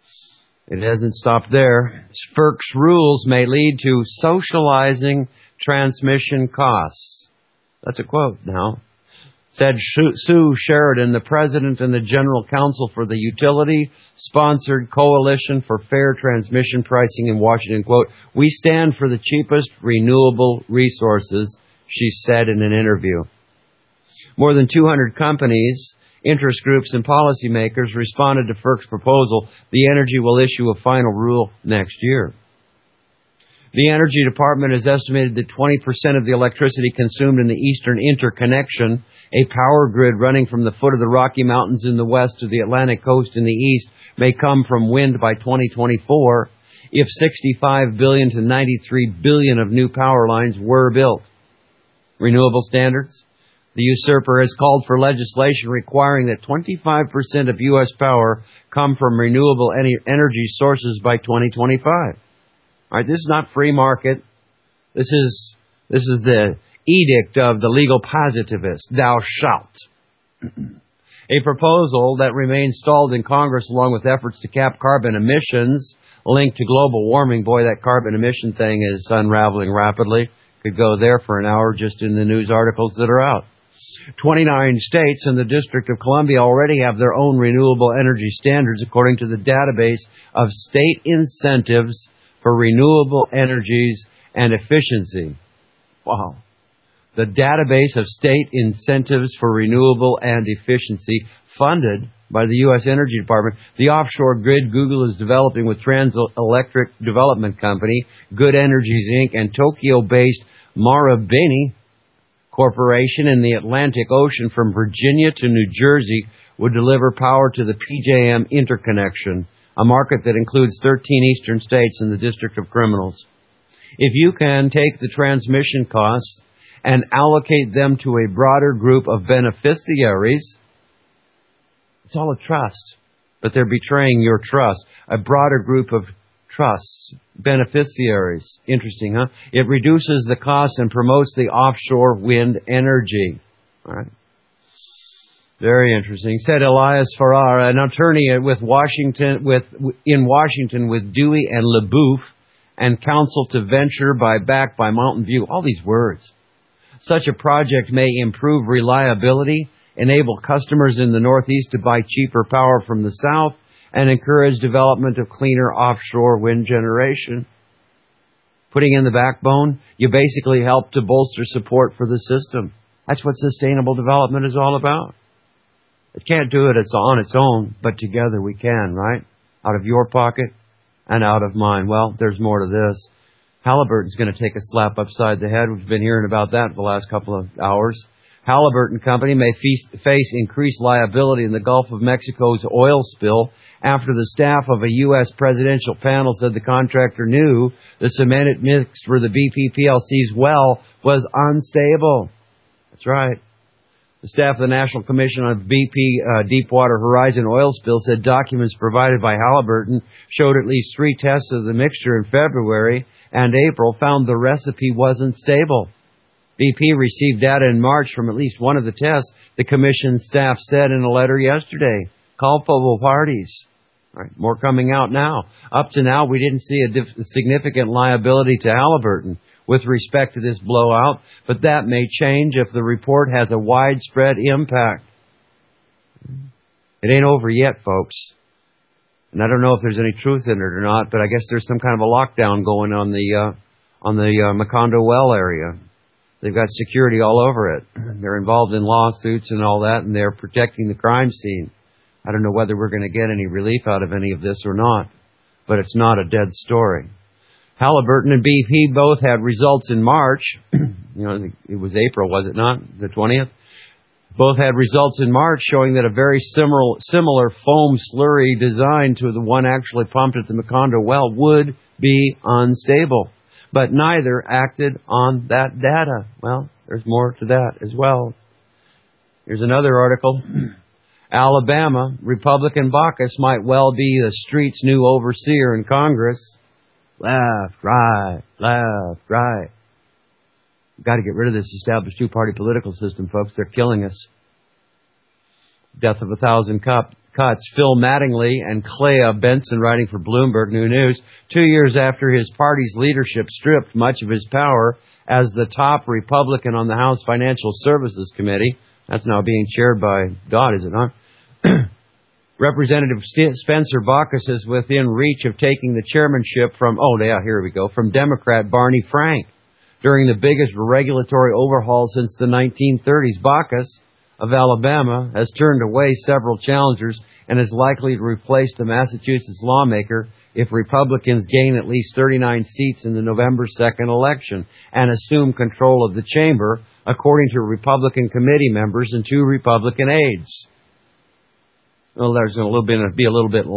It hasn't stopped there. FERC's rules may lead to socializing transmission costs. That's a quote now. Said Sue Sheridan, the president and the general counsel for the utility-sponsored Coalition for Fair Transmission Pricing in Washington, quote, "We stand for the cheapest renewable resources," she said in an interview. More than 200 companies, interest groups, and policymakers responded to FERC's proposal. The Energy will issue a final rule next year. The Energy Department has estimated that 20% of the electricity consumed in the Eastern Interconnection, a power grid running from the foot of the Rocky Mountains in the west to the Atlantic coast in the east, may come from wind by 2024 if $65 billion to $93 billion of new power lines were built. Renewable standards? The usurper has called for legislation requiring that 25% of U.S. power come from renewable energy sources by 2025. All right, this is not free market. This is the edict of the legal positivist, thou shalt. A proposal that remains stalled in Congress along with efforts to cap carbon emissions linked to global warming. Boy, that carbon emission thing is unraveling rapidly. Could go there for an hour just in the news articles that are out. 29 states and the District of Columbia already have their own renewable energy standards according to the database of state incentives for renewable energies and efficiency. Wow. The database of state incentives for renewable and efficiency funded by the U.S. Energy Department. The offshore grid Google is developing with Transelectric Development Company, Good Energies, Inc., and Tokyo-based Marubeni Corporation in the Atlantic Ocean from Virginia to New Jersey would deliver power to the PJM interconnection, a market that includes 13 eastern states and the District of Criminals. If you can take the transmission costs and allocate them to a broader group of beneficiaries, it's all a trust, but they're betraying your trust. A broader group of trusts, beneficiaries. Interesting, huh? It reduces the cost and promotes the offshore wind energy. All right. Very interesting. Said Elias Farrar, an attorney in Washington with Dewey and LeBouf, and counsel to venture backed by Mountain View. All these words. Such a project may improve reliability, enable customers in the Northeast to buy cheaper power from the South, and encourage development of cleaner offshore wind generation. Putting in the backbone, you basically help to bolster support for the system. That's what sustainable development is all about. It can't do it on its own, but together we can, right? Out of your pocket and out of mine. Well, there's more to this. Halliburton's going to take a slap upside the head. We've been hearing about that for the last couple of hours. Halliburton Company may face increased liability in the Gulf of Mexico's oil spill after the staff of a U.S. presidential panel said the contractor knew the cement it mixed for the BP PLC's well was unstable. That's right. The staff of the National Commission on BP Deepwater Horizon oil spill said documents provided by Halliburton showed at least 3 tests of the mixture in February and April found the recipe wasn't stable. BP received data in March from at least one of the tests, the Commission staff said in a letter yesterday. Culpable parties. All right, more coming out now. Up to now, we didn't see a significant liability to Halliburton with respect to this blowout, but that may change if the report has a widespread impact. It ain't over yet, folks. And I don't know if there's any truth in it or not, but I guess there's some kind of a lockdown going on the Macondo well area. They've got security all over it. They're involved in lawsuits and all that, and they're protecting the crime scene. I don't know whether we're going to get any relief out of any of this or not, but it's not a dead story. Halliburton and BP both had results in March. It was April, was it not? The 20th? Both had results in March showing that a very similar foam slurry design to the one actually pumped at the Macondo well would be unstable. But neither acted on that data. Well, there's more to that as well. Here's another article. Alabama, Republican Baucus might well be the street's new overseer in Congress. Left, right, left, right. We've got to get rid of this established two-party political system, folks. They're killing us. Death of 1,000 cuts. Phil Mattingly and Clea Benson writing for Bloomberg New News. 2 years after his party's leadership stripped much of his power as the top Republican on the House Financial Services Committee. That's now being chaired by Dodd, is it not? Representative Spencer Baucus is within reach of taking the chairmanship from Democrat Barney Frank. During the biggest regulatory overhaul since the 1930s, Baucus of Alabama has turned away several challengers and is likely to replace the Massachusetts lawmaker if Republicans gain at least 39 seats in the November 2nd election and assume control of the chamber, according to Republican committee members and 2 Republican aides. Well, there's going to be a little bit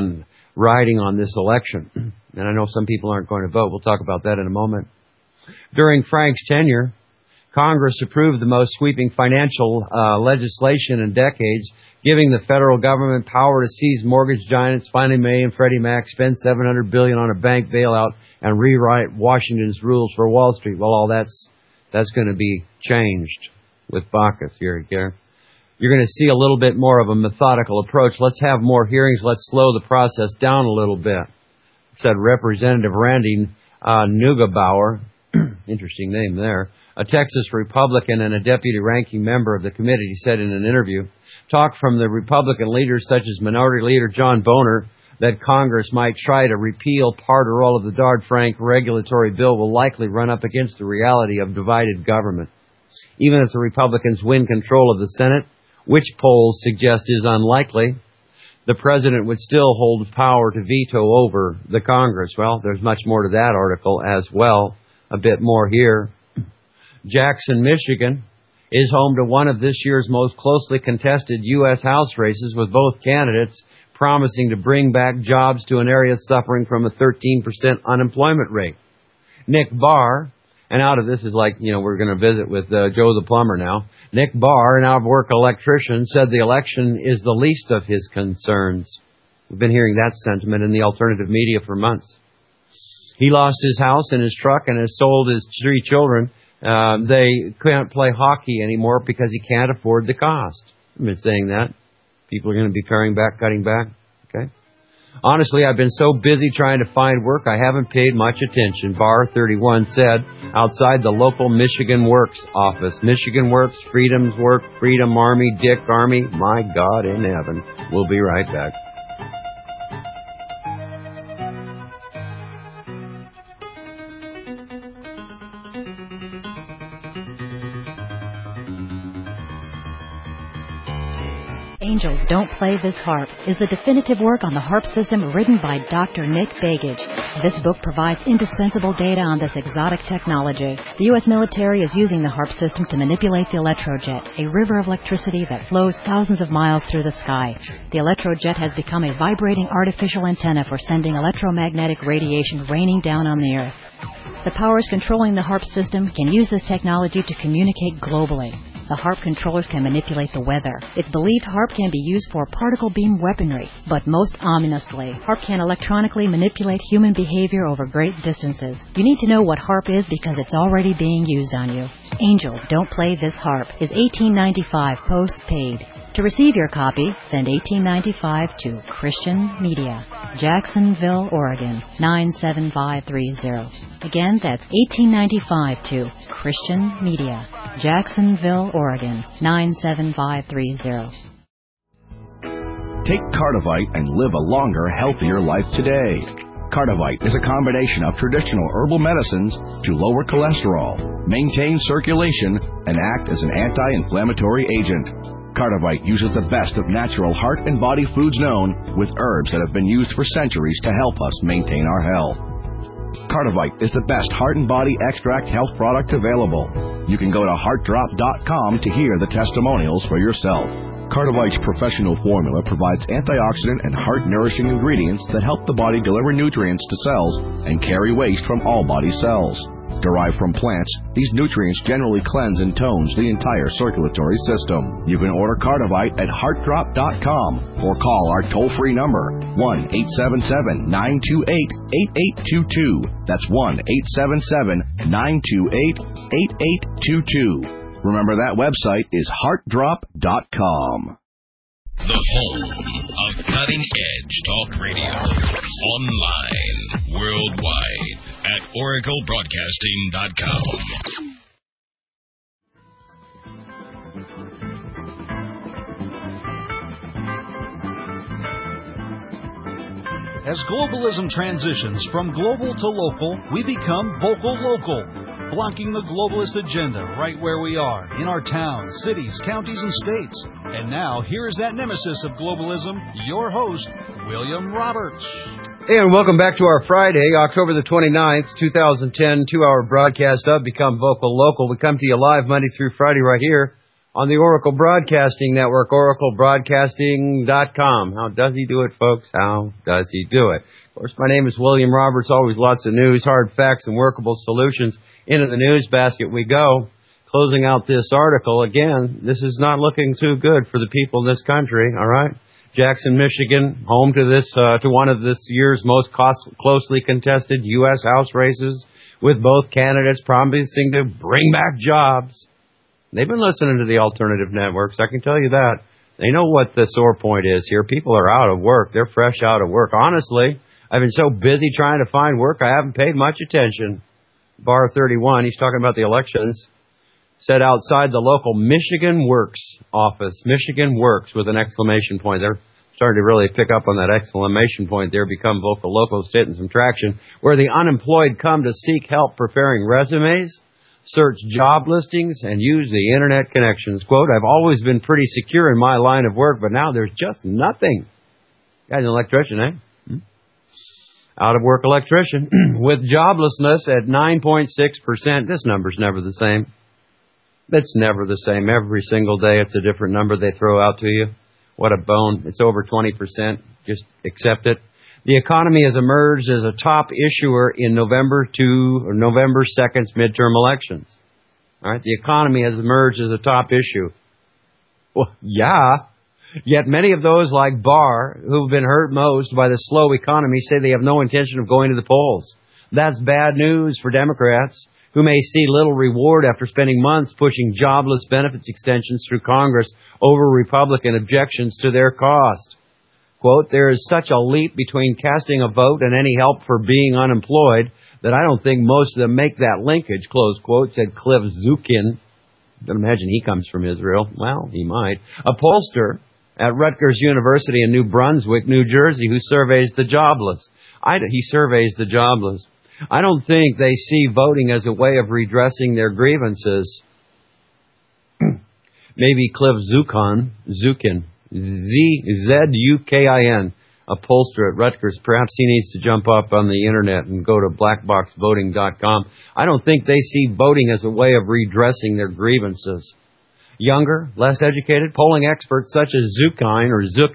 riding on this election. And I know some people aren't going to vote. We'll talk about that in a moment. During Frank's tenure, Congress approved the most sweeping financial legislation in decades, giving the federal government power to seize mortgage giants Fannie Mae and Freddie Mac, spend $700 billion on a bank bailout, and rewrite Washington's rules for Wall Street. Well, all that's going to be changed with Baucus here. You're going to see a little bit more of a methodical approach. Let's have more hearings. Let's slow the process down a little bit, said Representative Randy Neugebauer. Interesting name there. A Texas Republican and a deputy ranking member of the committee said in an interview, talk from the Republican leaders such as Minority Leader John Boehner that Congress might try to repeal part or all of the Dodd-Frank regulatory bill will likely run up against the reality of divided government. Even if the Republicans win control of the Senate, which polls suggest is unlikely, the president would still hold power to veto over the Congress. Well, there's much more to that article as well. A bit more here. Jackson, Michigan is home to one of this year's most closely contested U.S. House races, with both candidates promising to bring back jobs to an area suffering from a 13% unemployment rate. Nick Barr, and out of this is we're going to visit with Joe the plumber now. Nick Barr, an out-of-work electrician, said the election is the least of his concerns. We've been hearing that sentiment in the alternative media for months. He lost his house and his truck and has sold his 3 children. They can't play hockey anymore because he can't afford the cost. I've been saying that. People are going to be cutting back. Okay. Honestly, I've been so busy trying to find work, I haven't paid much attention, Barr, 31, said, outside the local Michigan Works office. Michigan Works, Freedom's Work, Freedom Army, Dick Army. My God in heaven. We'll be right back. Angels Don't Play This Harp is the definitive work on the harp system written by Dr. Nick Begich. This book provides indispensable data on this exotic technology. The U.S. military is using the harp system to manipulate the electrojet, a river of electricity that flows thousands of miles through the sky. The electrojet has become a vibrating artificial antenna for sending electromagnetic radiation raining down on the Earth. The powers controlling the harp system can use this technology to communicate globally. The HARP controllers can manipulate the weather. It's believed HARP can be used for particle beam weaponry, but most ominously, HARP can electronically manipulate human behavior over great distances. You need to know what HARP is because it's already being used on you. Angel Don't Play This Harp is $18.95 post-paid. To receive your copy, send $18.95 to Christian Media, Jacksonville, Oregon, 97530. Again, that's $18.95 to Christian Media, Jacksonville, Oregon, 97530. Take Cardivite and live a longer, healthier life today. Cardivite is a combination of traditional herbal medicines to lower cholesterol, maintain circulation, and act as an anti-inflammatory agent. Cardivite uses the best of natural heart and body foods known, with herbs that have been used for centuries to help us maintain our health. Cardivite is the best heart and body extract health product available. You can go to heartdrop.com to hear the testimonials for yourself. Cardivite's professional formula provides antioxidant and heart-nourishing ingredients that help the body deliver nutrients to cells and carry waste from all body cells. Derived from plants, these nutrients generally cleanse and tones the entire circulatory system. You can order Cardivite at heartdrop.com or call our toll-free number, 1-877-928-8822. That's 1-877-928-8822. Remember, that website is heartdrop.com. The home of cutting-edge talk radio. Online, worldwide, at oraclebroadcasting.com. As globalism transitions from global to local, we become vocal local, blocking the globalist agenda right where we are, in our towns, cities, counties, and states. And now, here is that nemesis of globalism, your host, William Roberts. Hey, and welcome back to our Friday, October the 29th, 2010, 2-hour broadcast of Become Vocal Local. We come to you live Monday through Friday right here on the Oracle Broadcasting Network, oraclebroadcasting.com. How does he do it, folks? How does he do it? Of course, my name is William Roberts. Always lots of news, hard facts, and workable solutions. Into the news basket we go. Closing out this article, again, this is not looking too good for the people in this country, all right? Jackson, Michigan, home to this to one of this year's most closely contested U.S. House races, with both candidates promising to bring back jobs. They've been listening to the alternative networks, I can tell you that. They know what the sore point is here. People are out of work. They're fresh out of work. Honestly, I've been so busy trying to find work, I haven't paid much attention. Bar 31, he's talking about the elections, said outside the local Michigan Works office, Michigan Works with an exclamation point. They're starting to really pick up on that exclamation point there, Become Vocal Local, getting some traction, where the unemployed come to seek help preparing resumes, search job listings, and use the internet connections. Quote, I've always been pretty secure in my line of work, but now there's just nothing. Guy's an electrician, eh? Out-of-work electrician, with joblessness at 9.6%. This number's never the same. It's never the same. Every single day it's a different number they throw out to you. What a bone. It's over 20%. Just accept it. The economy has emerged as a top issuer in November 2nd's midterm elections. All right, the economy has emerged as a top issue. Well, yeah. Yet many of those like Barr, who've been hurt most by the slow economy, say they have no intention of going to the polls. That's bad news for Democrats, who may see little reward after spending months pushing jobless benefits extensions through Congress over Republican objections to their cost. Quote, there is such a leap between casting a vote and any help for being unemployed that I don't think most of them make that linkage, close quote, said Cliff Zukin. Don't imagine he comes from Israel. Well, he might. A pollster at Rutgers University in New Brunswick, New Jersey, who surveys the jobless. He surveys the jobless. I don't think they see voting as a way of redressing their grievances. Maybe Cliff Zukin, Z-Z-U-K-I-N, a pollster at Rutgers. Perhaps he needs to jump up on the internet and go to blackboxvoting.com. I don't think they see voting as a way of redressing their grievances. Younger, less educated, polling experts such as Zukin,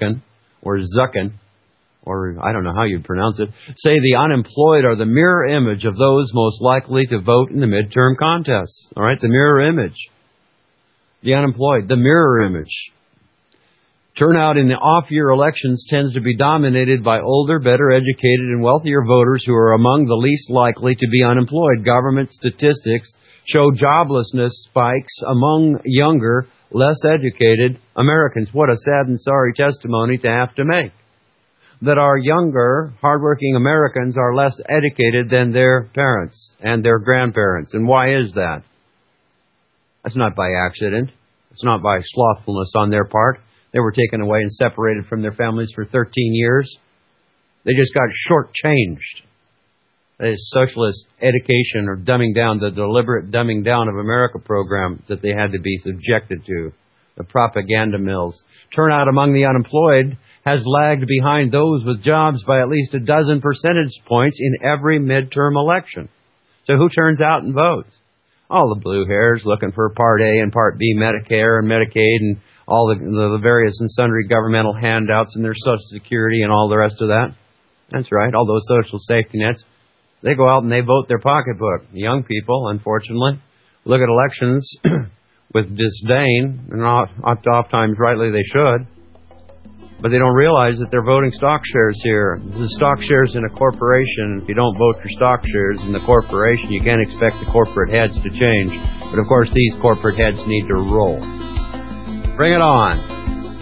or I don't know how you'd pronounce it, say the unemployed are the mirror image of those most likely to vote in the midterm contests. All right, the mirror image. The unemployed, the mirror image. Turnout in the off-year elections tends to be dominated by older, better educated, and wealthier voters who are among the least likely to be unemployed. Government statistics show joblessness spikes among younger, less educated Americans. What a sad and sorry testimony to have to make. That our younger, hardworking Americans are less educated than their parents and their grandparents. And why is that? That's not by accident. It's not by slothfulness on their part. They were taken away and separated from their families for 13 years. They just got shortchanged. That is socialist education or dumbing down, the deliberate dumbing down of America program that they had to be subjected to. The propaganda mills. Turnout among the unemployed has lagged behind those with jobs by at least a dozen percentage points in every midterm election. So who turns out and votes? All the blue hairs looking for Part A and Part B Medicare and Medicaid and all the various and sundry governmental handouts and their Social Security and all the rest of that. That's right, all those social safety nets. they go out and they vote their pocketbook. The young people, unfortunately, look at elections with disdain, and oftentimes rightly they should, but they don't realize that they're voting stock shares here. This is stock shares in a corporation. If you don't vote for stock shares in the corporation, you can't expect the corporate heads to change. But of course, these corporate heads need to roll. Bring it on.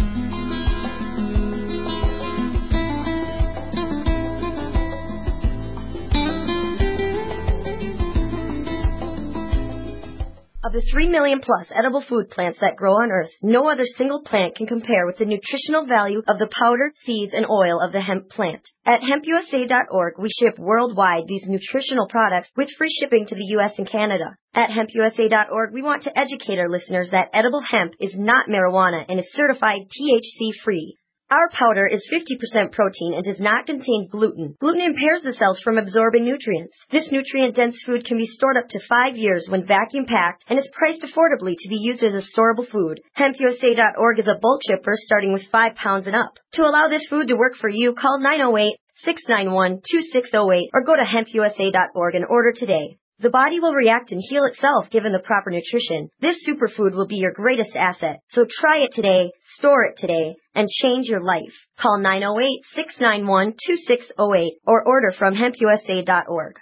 Of the 3 million plus edible food plants that grow on Earth, no other single plant can compare with the nutritional value of the powder, seeds, and oil of the hemp plant. At hempusa.org, we ship worldwide these nutritional products with free shipping to the U.S. and Canada. At hempusa.org, we want to educate our listeners that edible hemp is not marijuana and is certified THC-free. Our powder is 50% protein and does not contain gluten. Gluten impairs the cells from absorbing nutrients. This nutrient-dense food can be stored up to 5 years when vacuum-packed and is priced affordably to be used as a storable food. HempUSA.org is a bulk shipper starting with 5 pounds and up. To allow this food to work for you, call 908-691-2608 or go to hempusa.org and order today. The body will react and heal itself given the proper nutrition. This superfood will be your greatest asset. So try it today, store it today, and change your life. Call 908-691-2608 or order from hempusa.org.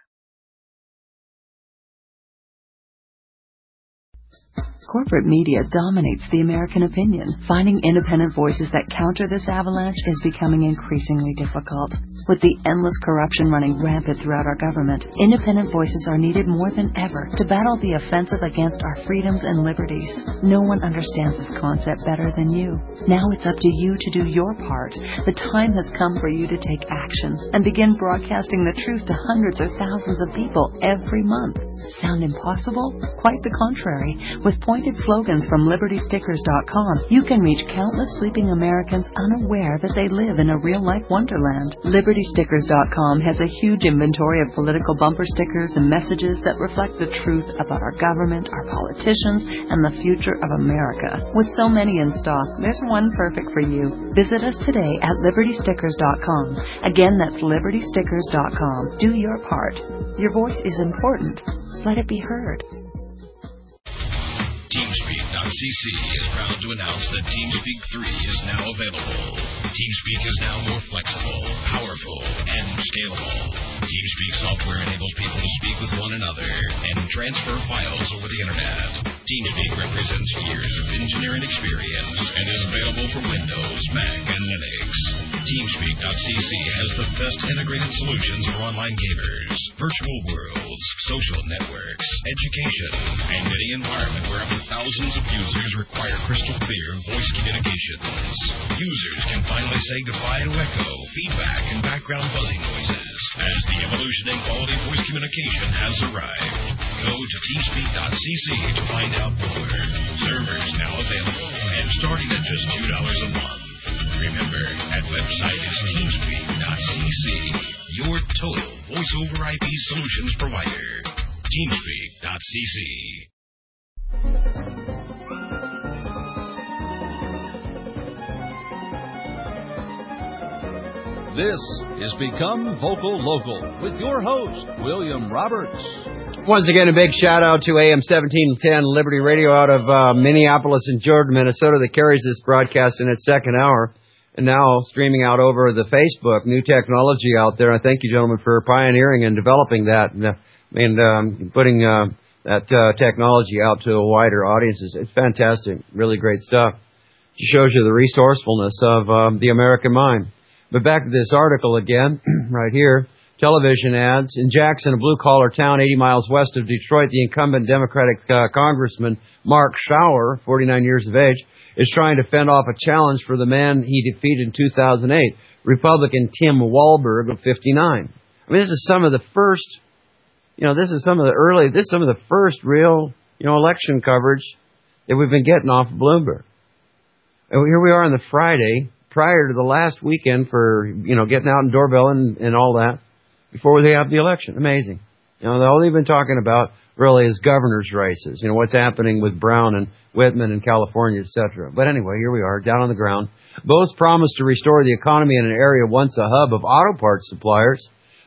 Corporate media dominates the American opinion. Finding independent voices that counter this avalanche is becoming increasingly difficult. With the endless corruption running rampant throughout our government, independent voices are needed more than ever to battle the offensive against our freedoms and liberties. No one understands this concept better than you. Now it's up to you to do your part. The time has come for you to take action and begin broadcasting the truth to hundreds or thousands of people every month. Sound impossible? Quite the contrary. With pointed slogans from LibertyStickers.com, you can reach countless sleeping Americans unaware that they live in a real-life wonderland. LibertyStickers.com has a huge inventory of political bumper stickers and messages that reflect the truth about our government, our politicians, and the future of America. With so many in stock, there's one perfect for you. Visit us today at LibertyStickers.com. Again, that's LibertyStickers.com. Do your part. Your voice is important. Let it be heard. TeamSpeak.cc is proud to announce that TeamSpeak 3 is now available. TeamSpeak is now more flexible, powerful, and scalable. TeamSpeak software enables people to speak with one another and transfer files over the Internet. TeamSpeak represents years of engineering experience and is available for Windows, Mac, and Linux. TeamSpeak.cc has the best integrated solutions for online gamers, virtual worlds, social networks, education, and any environment where up to thousands of users require crystal clear voice communications. Users can finally say goodbye to echo, feedback, and background buzzing noises as the evolution in quality voice communication has arrived. Go to teamspeak.cc to find out more. Servers now available and starting at just $2 a month. Remember, that website is teamspeak.cc, your total voice over IP solutions provider. Teamspeak.cc. This is Become Vocal Local with your host, William Roberts. Once again, a big shout out to AM 1710 Liberty Radio out of Minneapolis and Jordan, Minnesota, that carries this broadcast in its second hour. And now streaming out over the Facebook, new technology out there. I thank you, gentlemen, for pioneering and developing that and putting that technology out to a wider audience. It's fantastic, really great stuff. It shows you the resourcefulness of the American mind. But back to this article again, right here. Television ads. In Jackson, a blue-collar town 80 miles west of Detroit, the incumbent Democratic Congressman Mark Schauer, 49 years of age, is trying to fend off a challenge for the man he defeated in 2008, Republican Tim Walberg of 59. I mean, this is some of the first, this is some of the first real, election coverage that we've been getting off of Bloomberg. And here we are on the Friday prior to the last weekend for, getting out and doorbell and all that before they have the election. Amazing. All they've been talking about really is governor's races, what's happening with Brown and Whitman in California, etc. But anyway, here we are, down on the ground. Both promised to restore the economy in an area once a hub of auto parts suppliers.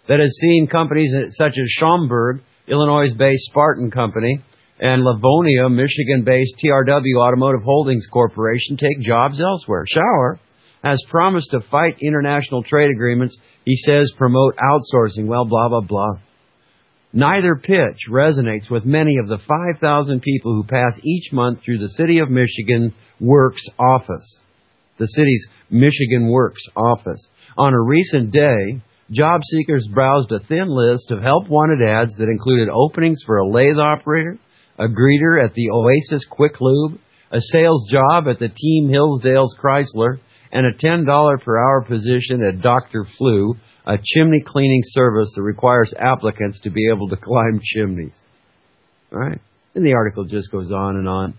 that has seen companies such as Schaumburg, Illinois-based Spartan Company, and Livonia, Michigan-based TRW Automotive Holdings Corporation take jobs elsewhere. Schauer has promised to fight international trade agreements, he says, promote outsourcing. Well, blah, blah, blah. Neither pitch resonates with many of the 5,000 people who pass each month through the City of Michigan Works office. The city's Michigan Works office. On a recent day, job seekers browsed a thin list of help-wanted ads that included openings for a lathe operator, a greeter at the Oasis Quick Lube, a sales job at the Team Hillsdale's Chrysler, and a $10 per hour position at Dr. Flu, a chimney cleaning service that requires applicants to be able to climb chimneys. All right? And the article just goes on and on.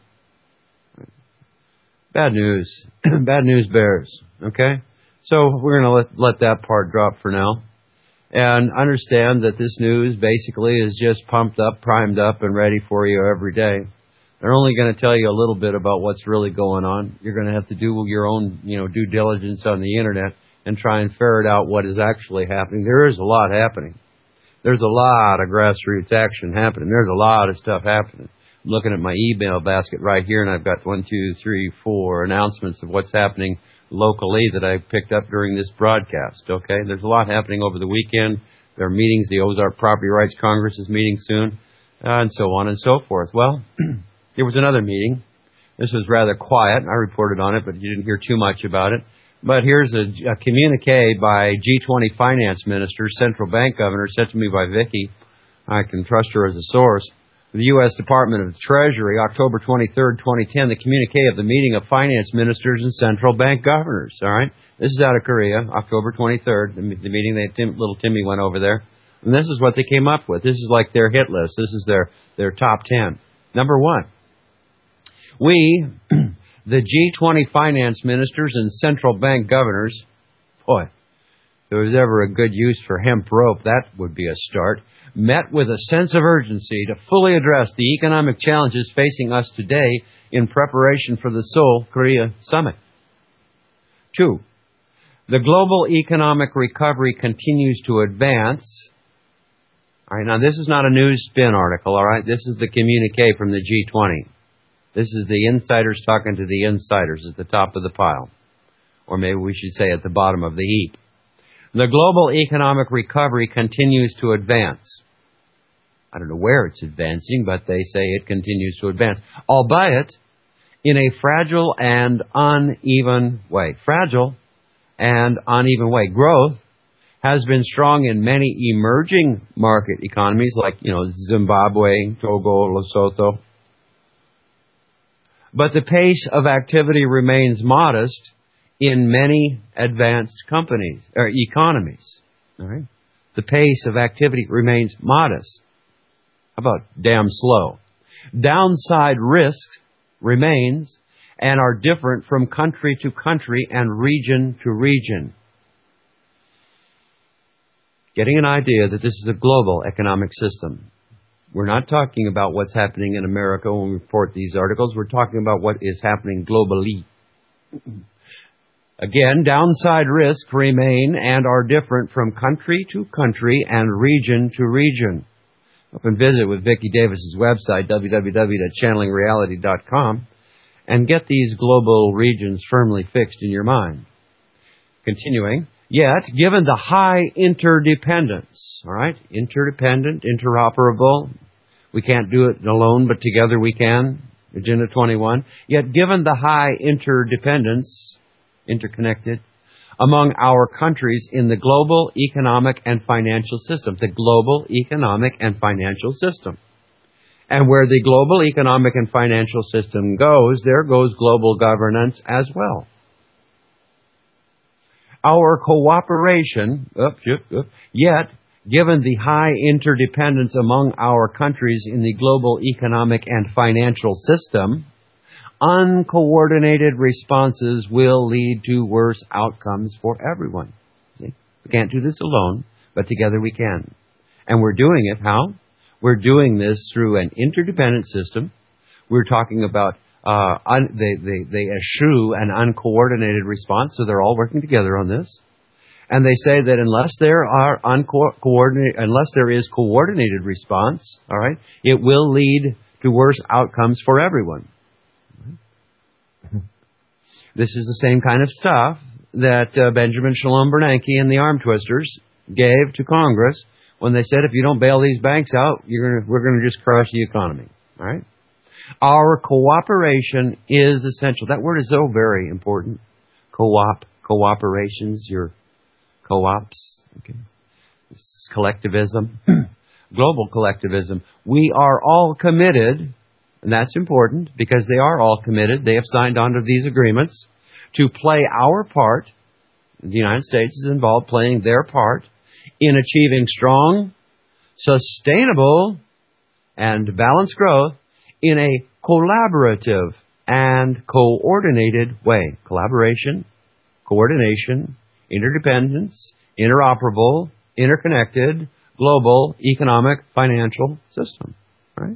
Bad news. Bad news bears. Okay? So we're going to let that part drop for now. And understand that this news basically is just pumped up, primed up, and ready for you every day. They're only going to tell you a little bit about what's really going on. You're going to have to do your own, due diligence on the internet and try and ferret out what is actually happening. There is a lot happening. There's a lot of grassroots action happening. There's a lot of stuff happening. I'm looking at my email basket right here, and I've got 1, 2, 3, 4 announcements of what's happening locally that I picked up during this broadcast. Okay, there's a lot happening over the weekend. There are meetings. The Ozark Property Rights Congress is meeting soon, and so on and so forth. Well, there was another meeting. This was rather quiet. I reported on it, but you didn't hear too much about it. But here's a communique by G20 finance minister, central bank governor, sent to me by Vicki. I can trust her as a source. The U.S. Department of the Treasury, October 23rd, 2010, the communique of the meeting of finance ministers and central bank governors. All right? This is out of Korea, October 23rd, the meeting that little Timmy went over there. And this is what they came up with. This is like their hit list. This is their top 10. Number 1. We, the G20 finance ministers and central bank governors, boy, if there was ever a good use for hemp rope, that would be a start, met with a sense of urgency to fully address the economic challenges facing us today in preparation for the Seoul, Korea summit. 2, the global economic recovery continues to advance. All right, now this is not a news spin article, all right? This is the communique from the G20. This is the insiders talking to the insiders at the top of the pile. Or maybe we should say at the bottom of the heap. The global economic recovery continues to advance. I don't know where it's advancing, but they say it continues to advance, albeit in a fragile and uneven way. Fragile and uneven way. Growth has been strong in many emerging market economies like, Zimbabwe, Togo, Lesotho. But the pace of activity remains modest in many advanced economies. All right? The pace of activity remains modest. How about damn slow? Downside risks remains and are different from country to country and region to region. Getting an idea that this is a global economic system. We're not talking about what's happening in America when we report these articles. We're talking about what is happening globally. Again, downside risks remain and are different from country to country and region to region. Up and visit with Vicki Davis's website, www.channelingreality.com, and get these global regions firmly fixed in your mind. Continuing, yet, given the high interdependence, all right, interdependent, interoperable, we can't do it alone, but together we can, Agenda 21, yet given the high interdependence, interconnected, among our countries in the global economic and financial system. The global economic and financial system. And where the global economic and financial system goes, there goes global governance as well. Our cooperation, yet, given the high interdependence among our countries in the global economic and financial system, uncoordinated responses will lead to worse outcomes for everyone. See? We can't do this alone, but together we can. And we're doing it how? We're doing this through an interdependent system. We're talking about they eschew an uncoordinated response, so they're all working together on this. And they say that unless there is coordinated response, all right, it will lead to worse outcomes for everyone. This is the same kind of stuff that Benjamin Shalom Bernanke and the arm twisters gave to Congress when they said, if you don't bail these banks out, we're going to just crush the economy. All right? Our cooperation is essential. That word is so very important. Cooperations, your co-ops. Okay. This is collectivism, global collectivism. We are all committed, and that's important because they are all committed. They have signed on to these agreements to play our part. The United States is involved playing their part in achieving strong, sustainable, and balanced growth in a collaborative and coordinated way. Collaboration, coordination, interdependence, interoperable, interconnected, global, economic, financial system. Right?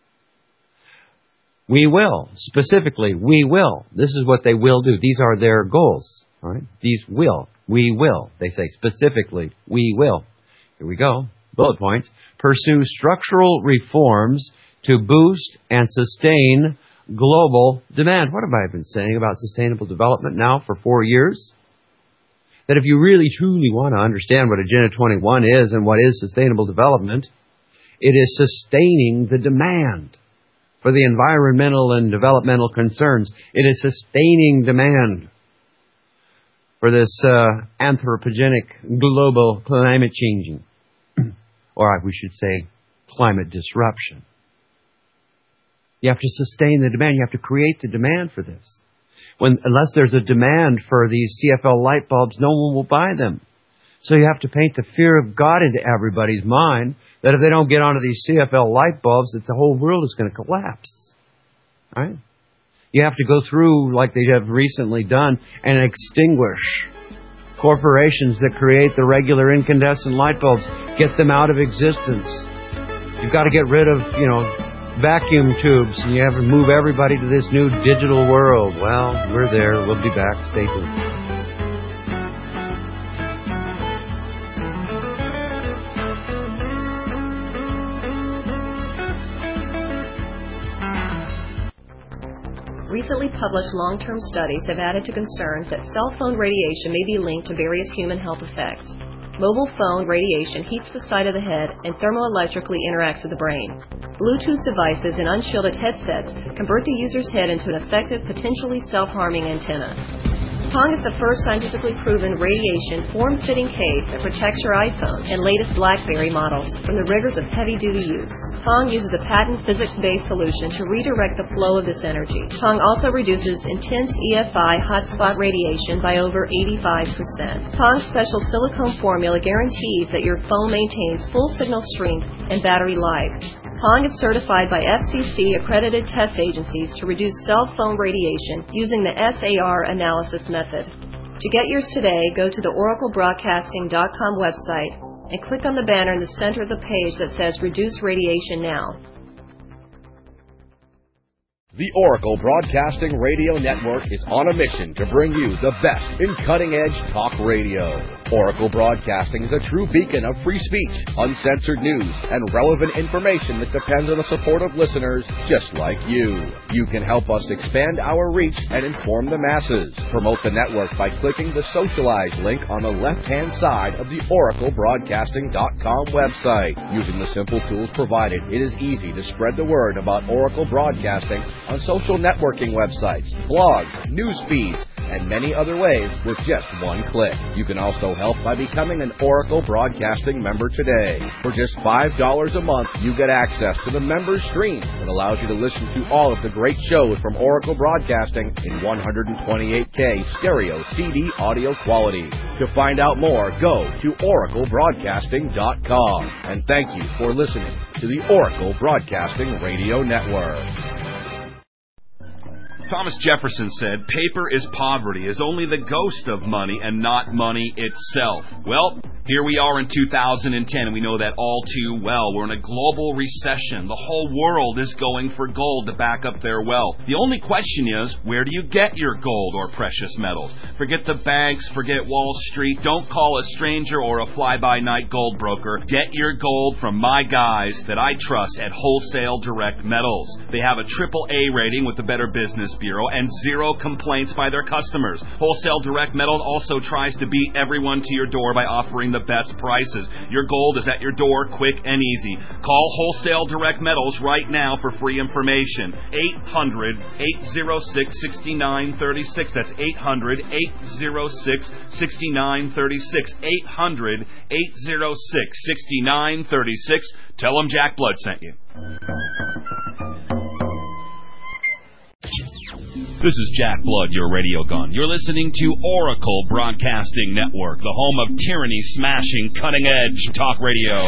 We will. Specifically, we will. This is what they will do. These are their goals. All right? These will. We will. They say specifically, we will. Here we go. Bullet points. Pursue structural reforms to boost and sustain global demand. What have I been saying about sustainable development now for 4 years? That if you really truly want to understand what Agenda 21 is and what is sustainable development, it is sustaining the demand for the environmental and developmental concerns. It is sustaining demand for this anthropogenic global climate changing, or we should say climate disruption. You have to sustain the demand. You have to create the demand for this. Unless there's a demand for these CFL light bulbs, no one will buy them. So you have to paint the fear of God into everybody's mind that if they don't get onto these CFL light bulbs, that the whole world is going to collapse. Right? You have to go through, like they have recently done, and extinguish corporations that create the regular incandescent light bulbs. Get them out of existence. You've got to get rid of, vacuum tubes, and you have to move everybody to this new digital world. Well, we're there. We'll be back. Stay tuned. Recently published long-term studies have added to concerns that cell phone radiation may be linked to various human health effects. Mobile phone radiation heats the side of the head and thermoelectrically interacts with the brain. Bluetooth devices and unshielded headsets convert the user's head into an effective, potentially self-harming antenna. Pong is the first scientifically proven radiation form-fitting case that protects your iPhone and latest BlackBerry models from the rigors of heavy-duty use. Pong uses a patent physics-based solution to redirect the flow of this energy. Pong also reduces intense EFI hotspot radiation by over 85%. Pong's special silicone formula guarantees that your phone maintains full signal strength and battery life. Pong is certified by FCC-accredited test agencies to reduce cell phone radiation using the SAR analysis method. To get yours today, go to the oraclebroadcasting.com website and click on the banner in the center of the page that says Reduce Radiation Now. The Oracle Broadcasting Radio Network is on a mission to bring you the best in cutting-edge talk radio. Oracle Broadcasting is a true beacon of free speech, uncensored news, and relevant information that depends on the support of listeners just like you. You can help us expand our reach and inform the masses. Promote the network by clicking the Socialize link on the left-hand side of the oraclebroadcasting.com website. Using the simple tools provided, it is easy to spread the word about Oracle Broadcasting on social networking websites, blogs, news feeds, and many other ways with just one click. You can also help by becoming an Oracle Broadcasting member today. For just $5 a month, you get access to the member stream that allows you to listen to all of the great shows from Oracle Broadcasting in 128K stereo CD audio quality. To find out more, go to oraclebroadcasting.com. And thank you for listening to the Oracle Broadcasting Radio Network. Thomas Jefferson said, paper is poverty, is only the ghost of money and not money itself. Well, here we are in 2010, and we know that all too well. We're in a global recession. The whole world is going for gold to back up their wealth. The only question is, where do you get your gold or precious metals? Forget the banks, forget Wall Street. Don't call a stranger or a fly-by-night gold broker. Get your gold from my guys that I trust at Wholesale Direct Metals. They have a AAA rating with the Better Business Bureau and 0 complaints by their customers. Wholesale Direct Metals also tries to beat everyone to your door by offering the best prices. Your gold is at your door, quick and easy. Call Wholesale Direct Metals right now for free information. 800-806-6936. That's 800-806-6936. 800-806-6936. Tell them Jack Blood sent you. This is Jack Blood, your radio gun. You're listening to Oracle Broadcasting Network, the home of tyranny-smashing, cutting-edge talk radio.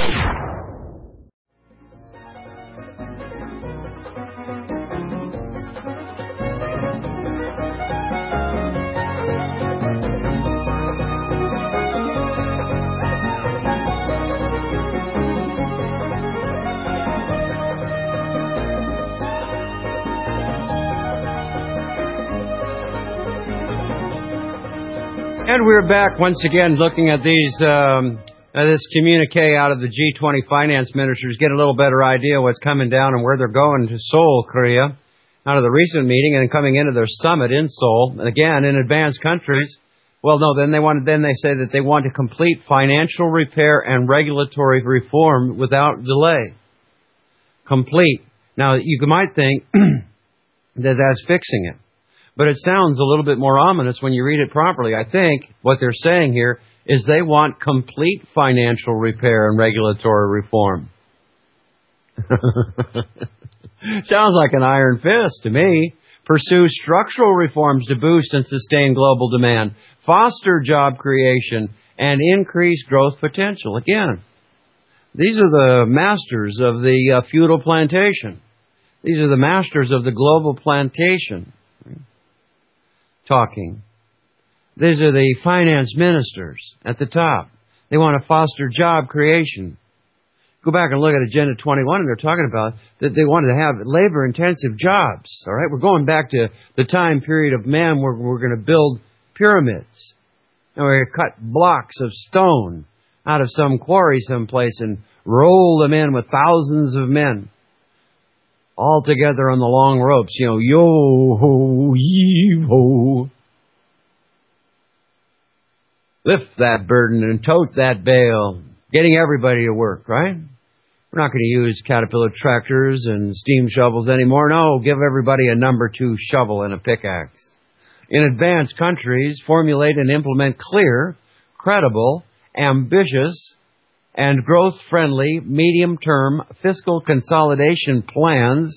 And we're back once again looking at these this communique out of the G20 finance ministers, get a little better idea of what's coming down and where they're going to Seoul, Korea, out of the recent meeting and coming into their summit in Seoul. And again, in advanced countries, well, no, then they say that they want to complete financial repair and regulatory reform without delay. Complete. Now, you might think that that's fixing it. But it sounds a little bit more ominous when you read it properly. I think what they're saying here is they want complete financial repair and regulatory reform. Sounds like an iron fist to me. Pursue structural reforms to boost and sustain global demand, foster job creation, and increase growth potential. Again, these are the masters of the feudal plantation. These are the masters of the global plantation. Talking. These are the finance ministers at the top. They want to foster job creation. Go back and look at Agenda 21, and they're talking about that they wanted to have labor-intensive jobs. All right, we're going back to the time period of man where we're going to build pyramids. And we're going to cut blocks of stone out of some quarry someplace and roll them in with thousands of men. All together on the long ropes, yo-ho-yee-ho. Lift that burden and tote that bale. Getting everybody to work, right? We're not going to use Caterpillar tractors and steam shovels anymore. No, give everybody a number 2 shovel and a pickaxe. In advanced countries, formulate and implement clear, credible, ambitious, and growth-friendly medium-term fiscal consolidation plans.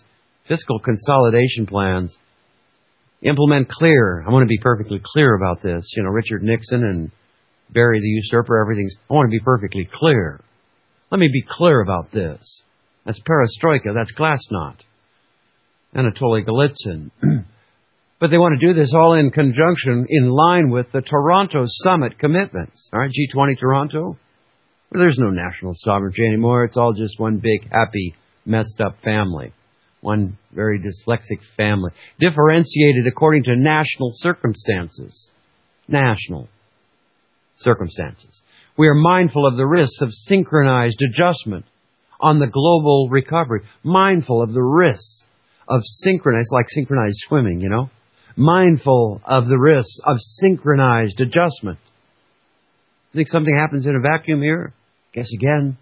Implement clear. I want to be perfectly clear about this. Richard Nixon and Barry the Usurper, I want to be perfectly clear. Let me be clear about this. That's perestroika. That's glasnost. Anatoly Golitsyn. But they want to do this all in conjunction, in line with the Toronto Summit commitments. All right, G20 Toronto. There's no national sovereignty anymore. It's all just one big, happy, messed up family. One very dyslexic family. Differentiated according to national circumstances. National circumstances. We are mindful of the risks of synchronized adjustment on the global recovery. Mindful of the risks of synchronized, like synchronized swimming, Mindful of the risks of synchronized adjustment. Think something happens in a vacuum here? Guess again.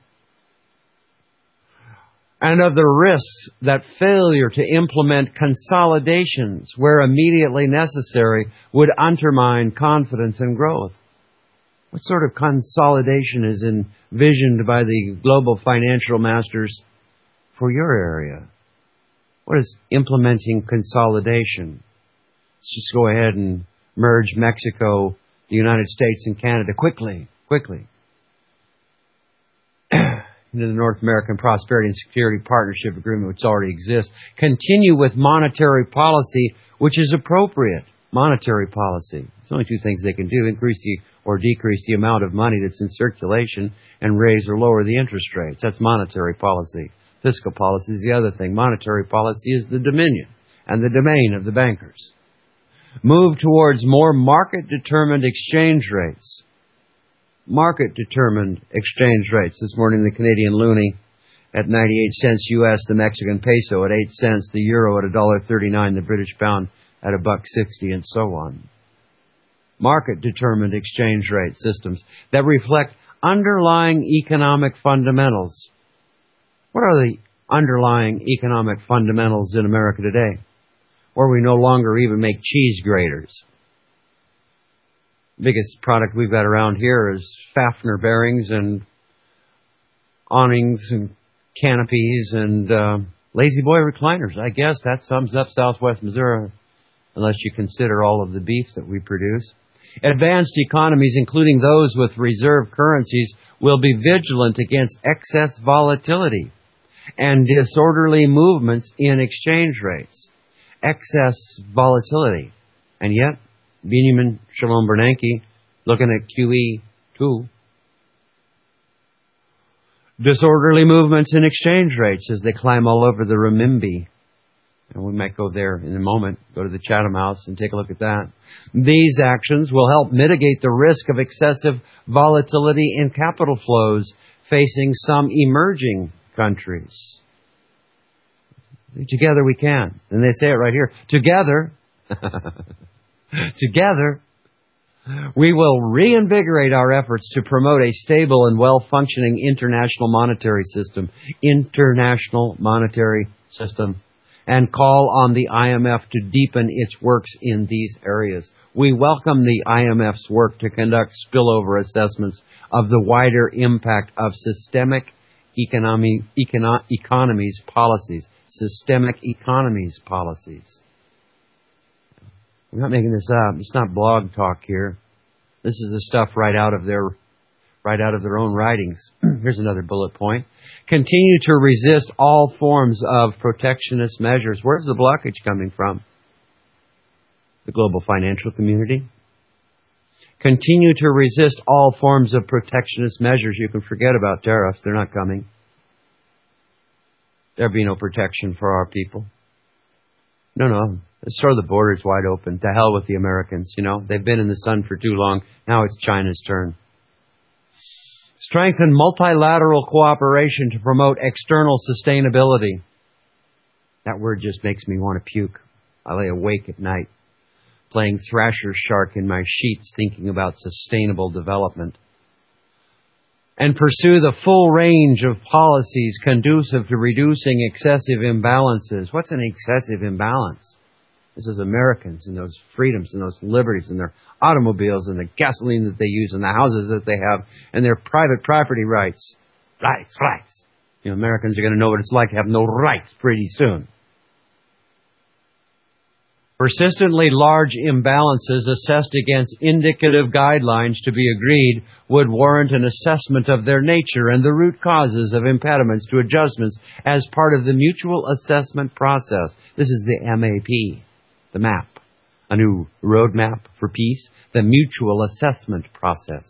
And of the risks that failure to implement consolidations where immediately necessary would undermine confidence and growth. What sort of consolidation is envisioned by the global financial masters for your area? What is implementing consolidation? Let's just go ahead and merge Mexico, the United States, and Canada quickly. into the North American Prosperity and Security Partnership Agreement, which already exists, continue with monetary policy, which is appropriate. Monetary policy. There's only two things they can do: increase or decrease the amount of money that's in circulation and raise or lower the interest rates. That's monetary policy. Fiscal policy is the other thing. Monetary policy is the dominion and the domain of the bankers. Move towards more market-determined exchange rates. Market-determined exchange rates. This morning, the Canadian loonie at 98 cents U.S., the Mexican peso at 8 cents, the euro at $1.39, the British pound at $1.60, and so on. Market-determined exchange rate systems that reflect underlying economic fundamentals. What are the underlying economic fundamentals in America today, where we no longer even make cheese graters? The biggest product we've got around here is Fafner bearings and awnings and canopies and lazy boy recliners. I guess that sums up Southwest Missouri, unless you consider all of the beef that we produce. Advanced economies, including those with reserve currencies, will be vigilant against excess volatility and disorderly movements in exchange rates. Excess volatility. And yet, Benjamin Shalom Bernanke, looking at QE2, disorderly movements in exchange rates as they climb all over the renminbi. And we might go there in a moment, go to the Chatham House and take a look at that. These actions will help mitigate the risk of excessive volatility in capital flows facing some emerging countries. Together we can. And they say it right here. Together, together, we will reinvigorate our efforts to promote a stable and well-functioning international monetary system. International monetary system. And call on the IMF to deepen its works in these areas. We welcome the IMF's work to conduct spillover assessments of the wider impact of systemic economies policies. Systemic economies policies. We're not making this up. It's not blog talk here. This is the stuff right out of their own writings. Here's another bullet point. Continue to resist all forms of protectionist measures. Where's the blockage coming from? The global financial community. Continue to resist all forms of protectionist measures. You can forget about tariffs. They're not coming. There'll be no protection for our people. No. Let's throw the borders wide open. To hell with the Americans, They've been in the sun for too long. Now it's China's turn. Strengthen multilateral cooperation to promote external sustainability. That word just makes me want to puke. I lay awake at night, playing Thrasher Shark in my sheets, thinking about sustainable development. And pursue the full range of policies conducive to reducing excessive imbalances. What's an excessive imbalance? This is Americans and those freedoms and those liberties and their automobiles and the gasoline that they use and the houses that they have and their private property rights. Rights. Americans are going to know what it's like to have no rights pretty soon. Persistently large imbalances assessed against indicative guidelines to be agreed would warrant an assessment of their nature and the root causes of impediments to adjustments as part of the mutual assessment process. This is the MAP, the MAP, a new roadmap for peace, the mutual assessment process.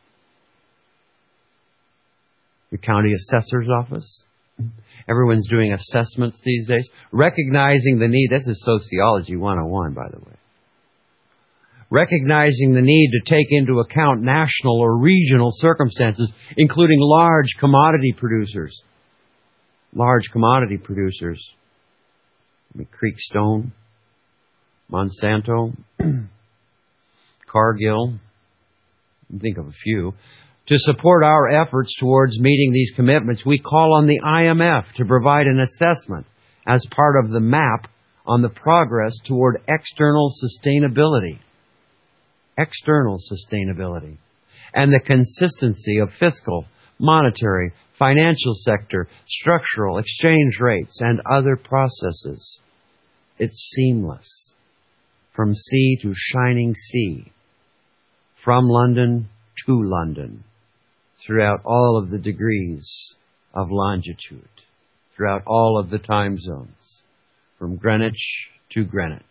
The county assessor's office. Everyone's doing assessments these days. Recognizing the need, this is Sociology 101, by the way. Recognizing the need to take into account national or regional circumstances, including large commodity producers. Creekstone, Monsanto, Cargill, think of a few. To support our efforts towards meeting these commitments, we call on the IMF to provide an assessment as part of the map on the progress toward external sustainability. And the consistency of fiscal, monetary, financial sector, structural, exchange rates, and other processes. It's seamless. From sea to shining sea. From London to London. Throughout all of the degrees of longitude throughout all of the time zones, from Greenwich to Greenwich.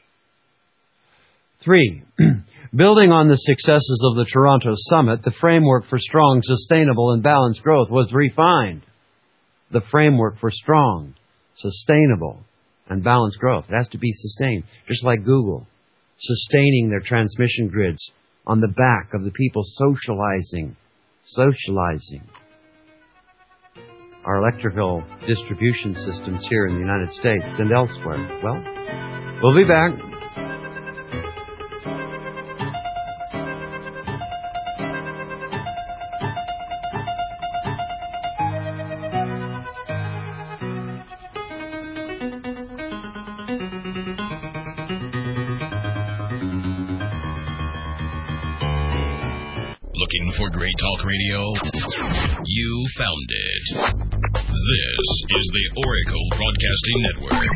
3. Building on the successes of the Toronto Summit, the framework for strong, sustainable, and balanced growth was refined. The framework for strong, sustainable, and balanced growth. It has to be sustained, just like Google, sustaining their transmission grids on the back of the people socializing our electrical distribution systems here in the United States and elsewhere. Well, we'll be back. Looking for great talk radio? You found it. This is the Oracle Broadcasting Network.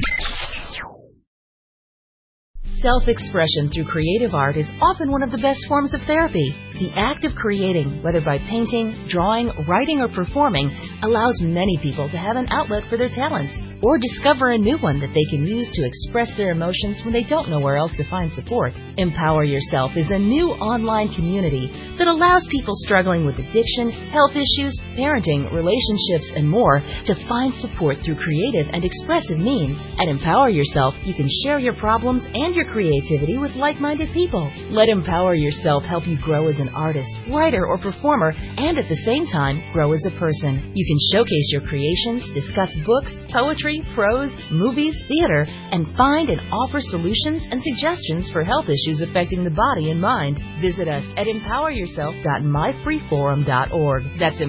Self-expression through creative art is often one of the best forms of therapy. The act of creating, whether by painting, drawing, writing, or performing, allows many people to have an outlet for their talents or discover a new one that they can use to express their emotions when they don't know where else to find support. Empower Yourself is a new online community that allows people struggling with addiction, health issues, parenting, relationships, and more to find support through creative and expressive means. At Empower Yourself, you can share your problems and your creativity with like-minded people. Let Empower Yourself help you grow as an artist, writer, or performer, and at the same time, grow as a person. You can showcase your creations, discuss books, poetry, prose, movies, theater, and find and offer solutions and suggestions for health issues affecting the body and mind. Visit us at empoweryourself.myfreeforum.org. That's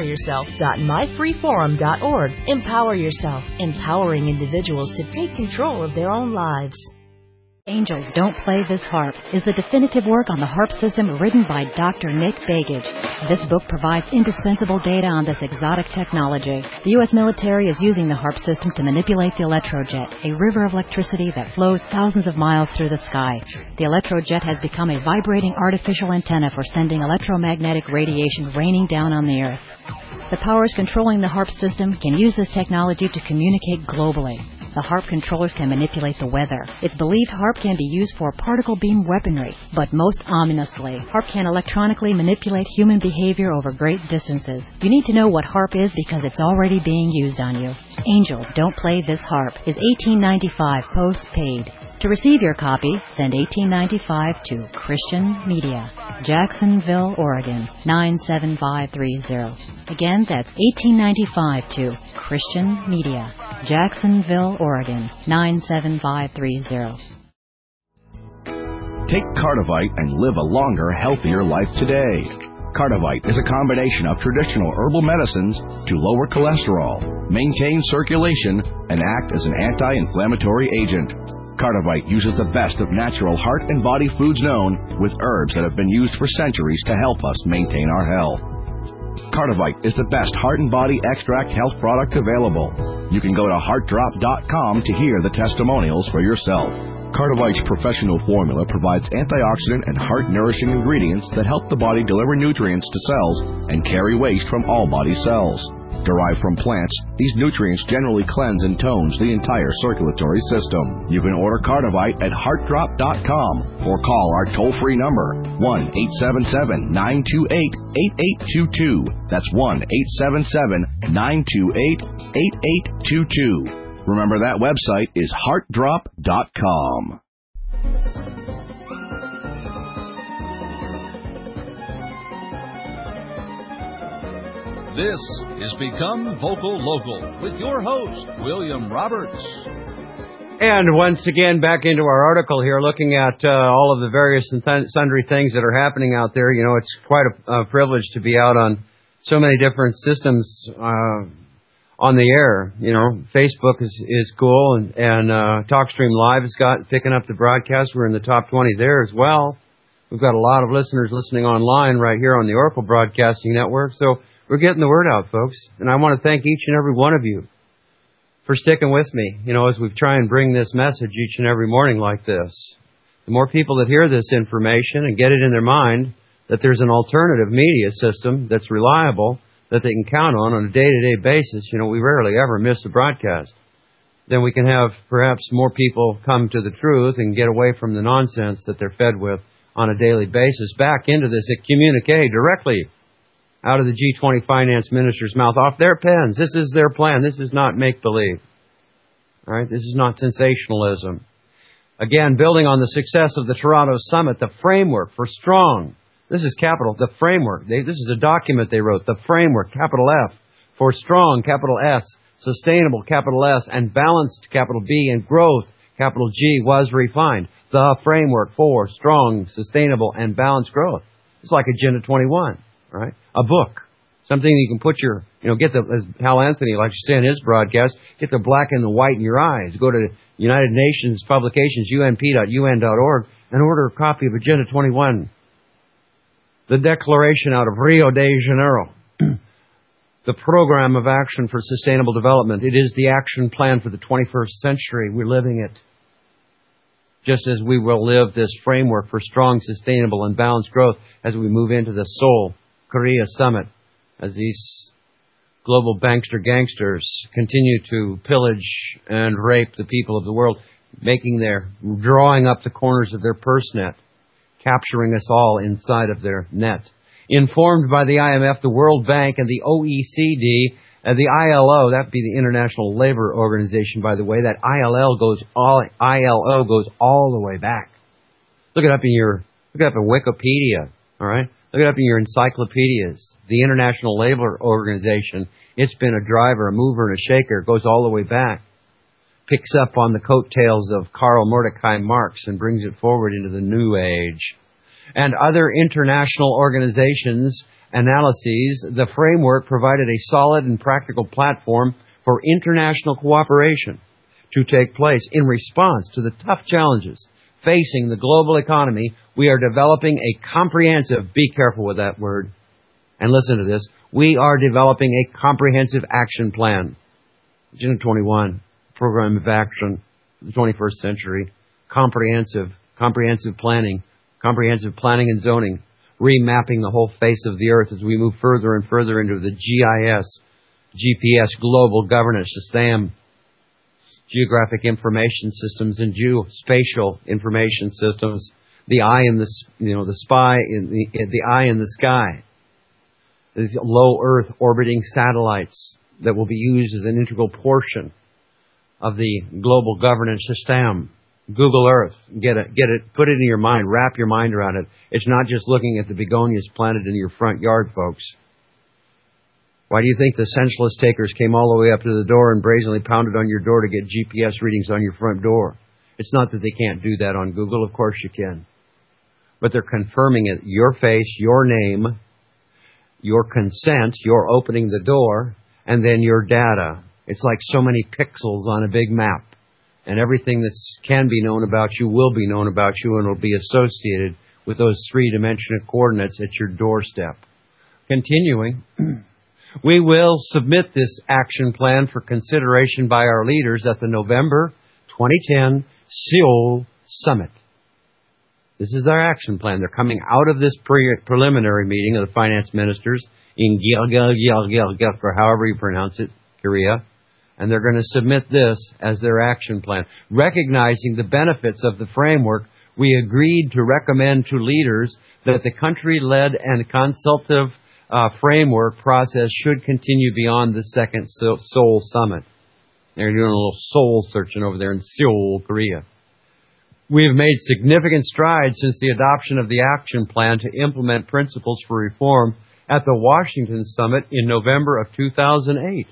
empoweryourself.myfreeforum.org. Empower Yourself, empowering individuals to take control of their own lives. Angels Don't Play This Harp is the definitive work on the harp system written by Dr. Nick Begich. This book provides indispensable data on this exotic technology. The U.S. military is using the harp system to manipulate the electrojet, a river of electricity that flows thousands of miles through the sky. The electrojet has become a vibrating artificial antenna for sending electromagnetic radiation raining down on the Earth. The powers controlling the harp system can use this technology to communicate globally. The harp controllers can manipulate the weather. It's believed harp can be used for particle beam weaponry, but most ominously, harp can electronically manipulate human behavior over great distances. You need to know what harp is because it's already being used on you. Angel Don't Play This Harp is $18.95 post-paid. To receive your copy, send $18.95 to Christian Media, Jacksonville, Oregon, 97530. Again, that's $18.95 to Christian Media, Jacksonville, Oregon, 97530. Take Cardivite and live a longer, healthier life today. Cardivite is a combination of traditional herbal medicines to lower cholesterol, maintain circulation, and act as an anti-inflammatory agent. Cardivite uses the best of natural heart and body foods known, with herbs that have been used for centuries to help us maintain our health. Cardivite is the best heart and body extract health product available. You can go to heartdrop.com to hear the testimonials for yourself. Cardivite's professional formula provides antioxidant and heart-nourishing ingredients that help the body deliver nutrients to cells and carry waste from all body cells. Derived from plants, these nutrients generally cleanse and tones the entire circulatory system. You can order Cardivite at heartdrop.com or call our toll-free number, 1-877-928-8822. That's 1-877-928-8822. Remember, that website is heartdrop.com. This is Become Vocal Local with your host, William Roberts. And once again, back into our article here, looking at all of the various and sundry things that are happening out there. You know, it's quite a privilege to be out on so many different systems on the air. You know, Facebook is cool, and TalkStream Live has got picking up the broadcast. We're in the top 20 there as well. We've got a lot of listeners listening online right here on the Oracle Broadcasting Network. So we're getting the word out, folks. And I want to thank each and every one of you for sticking with me, you know, as we try and bring this message each and every morning like this. The more people that hear this information and get it in their mind that there's an alternative media system that's reliable, that they can count on a day-to-day basis, we rarely ever miss a broadcast. Then we can have perhaps more people come to the truth and get away from the nonsense that they're fed with on a daily basis back into this communique directly out of the G20 finance minister's mouth, off their pens. This is their plan. This is not make-believe. All right? This is not sensationalism. Again, building on the success of the Toronto Summit, the framework for strong, this is capital, the framework. This is a document they wrote, the framework, capital F, for strong, capital S, sustainable, capital S, and balanced, capital B, and growth, capital G, was refined. The framework for strong, sustainable, and balanced growth. It's like Agenda 21, right? A book. Something you can put your, get the, as Hal Anthony likes to say in his broadcast, get the black and the white in your eyes. Go to United Nations Publications, unp.un.org, and order a copy of Agenda 21. The declaration out of Rio de Janeiro. The Program of Action for Sustainable Development. It is the action plan for the 21st century. We're living it. Just as we will live this framework for strong, sustainable, and balanced growth as we move into the Seoul, Korea Summit, as these global bankster gangsters continue to pillage and rape the people of the world, drawing up the corners of their purse net, capturing us all inside of their net. Informed by the IMF, the World Bank, and the OECD, and the ILO, that'd be the International Labor Organization, by the way. That ILO goes all the way back. Look it up in Wikipedia, all right? Look it up in your encyclopedias. The International Labor Organization, it's been a driver, a mover, and a shaker. It goes all the way back. Picks up on the coattails of Karl Mordecai Marx and brings it forward into the New Age. And other international organizations' analyses, the framework provided a solid and practical platform for international cooperation to take place in response to the tough challenges facing the global economy. We are developing a comprehensive, be careful with that word, and listen to this, we are developing a comprehensive action plan. Agenda 21, Program of Action for the 21st century, comprehensive planning and zoning, remapping the whole face of the earth as we move further and further into the GIS, GPS, Global Governance System, Geographic Information Systems and Geospatial Information Systems, the eye in the eye in the sky, these low Earth orbiting satellites that will be used as an integral portion of the global governance system. Google Earth. Get it, put it in your mind, wrap your mind around it. It's not just looking at the begonias planted in your front yard, folks. Why do you think the senseless takers came all the way up to the door and brazenly pounded on your door to get GPS readings on your front door? It's not that they can't do that on Google. Of course you can. But they're confirming it. Your face, your name, your consent, your opening the door, and then your data. It's like so many pixels on a big map. And everything that can be known about you will be known about you and will be associated with those three-dimensional coordinates at your doorstep. Continuing, we will submit this action plan for consideration by our leaders at the November 2010 Seoul Summit. This is our action plan. They're coming out of this preliminary meeting of the finance ministers in Gyeonggi, or however you pronounce it, Korea. And they're going to submit this as their action plan. Recognizing the benefits of the framework, we agreed to recommend to leaders that the country-led and consultative framework process should continue beyond the second Seoul Summit. They're doing a little soul searching over there in Seoul, Korea. We have made significant strides since the adoption of the action plan to implement principles for reform at the Washington Summit in November of 2008.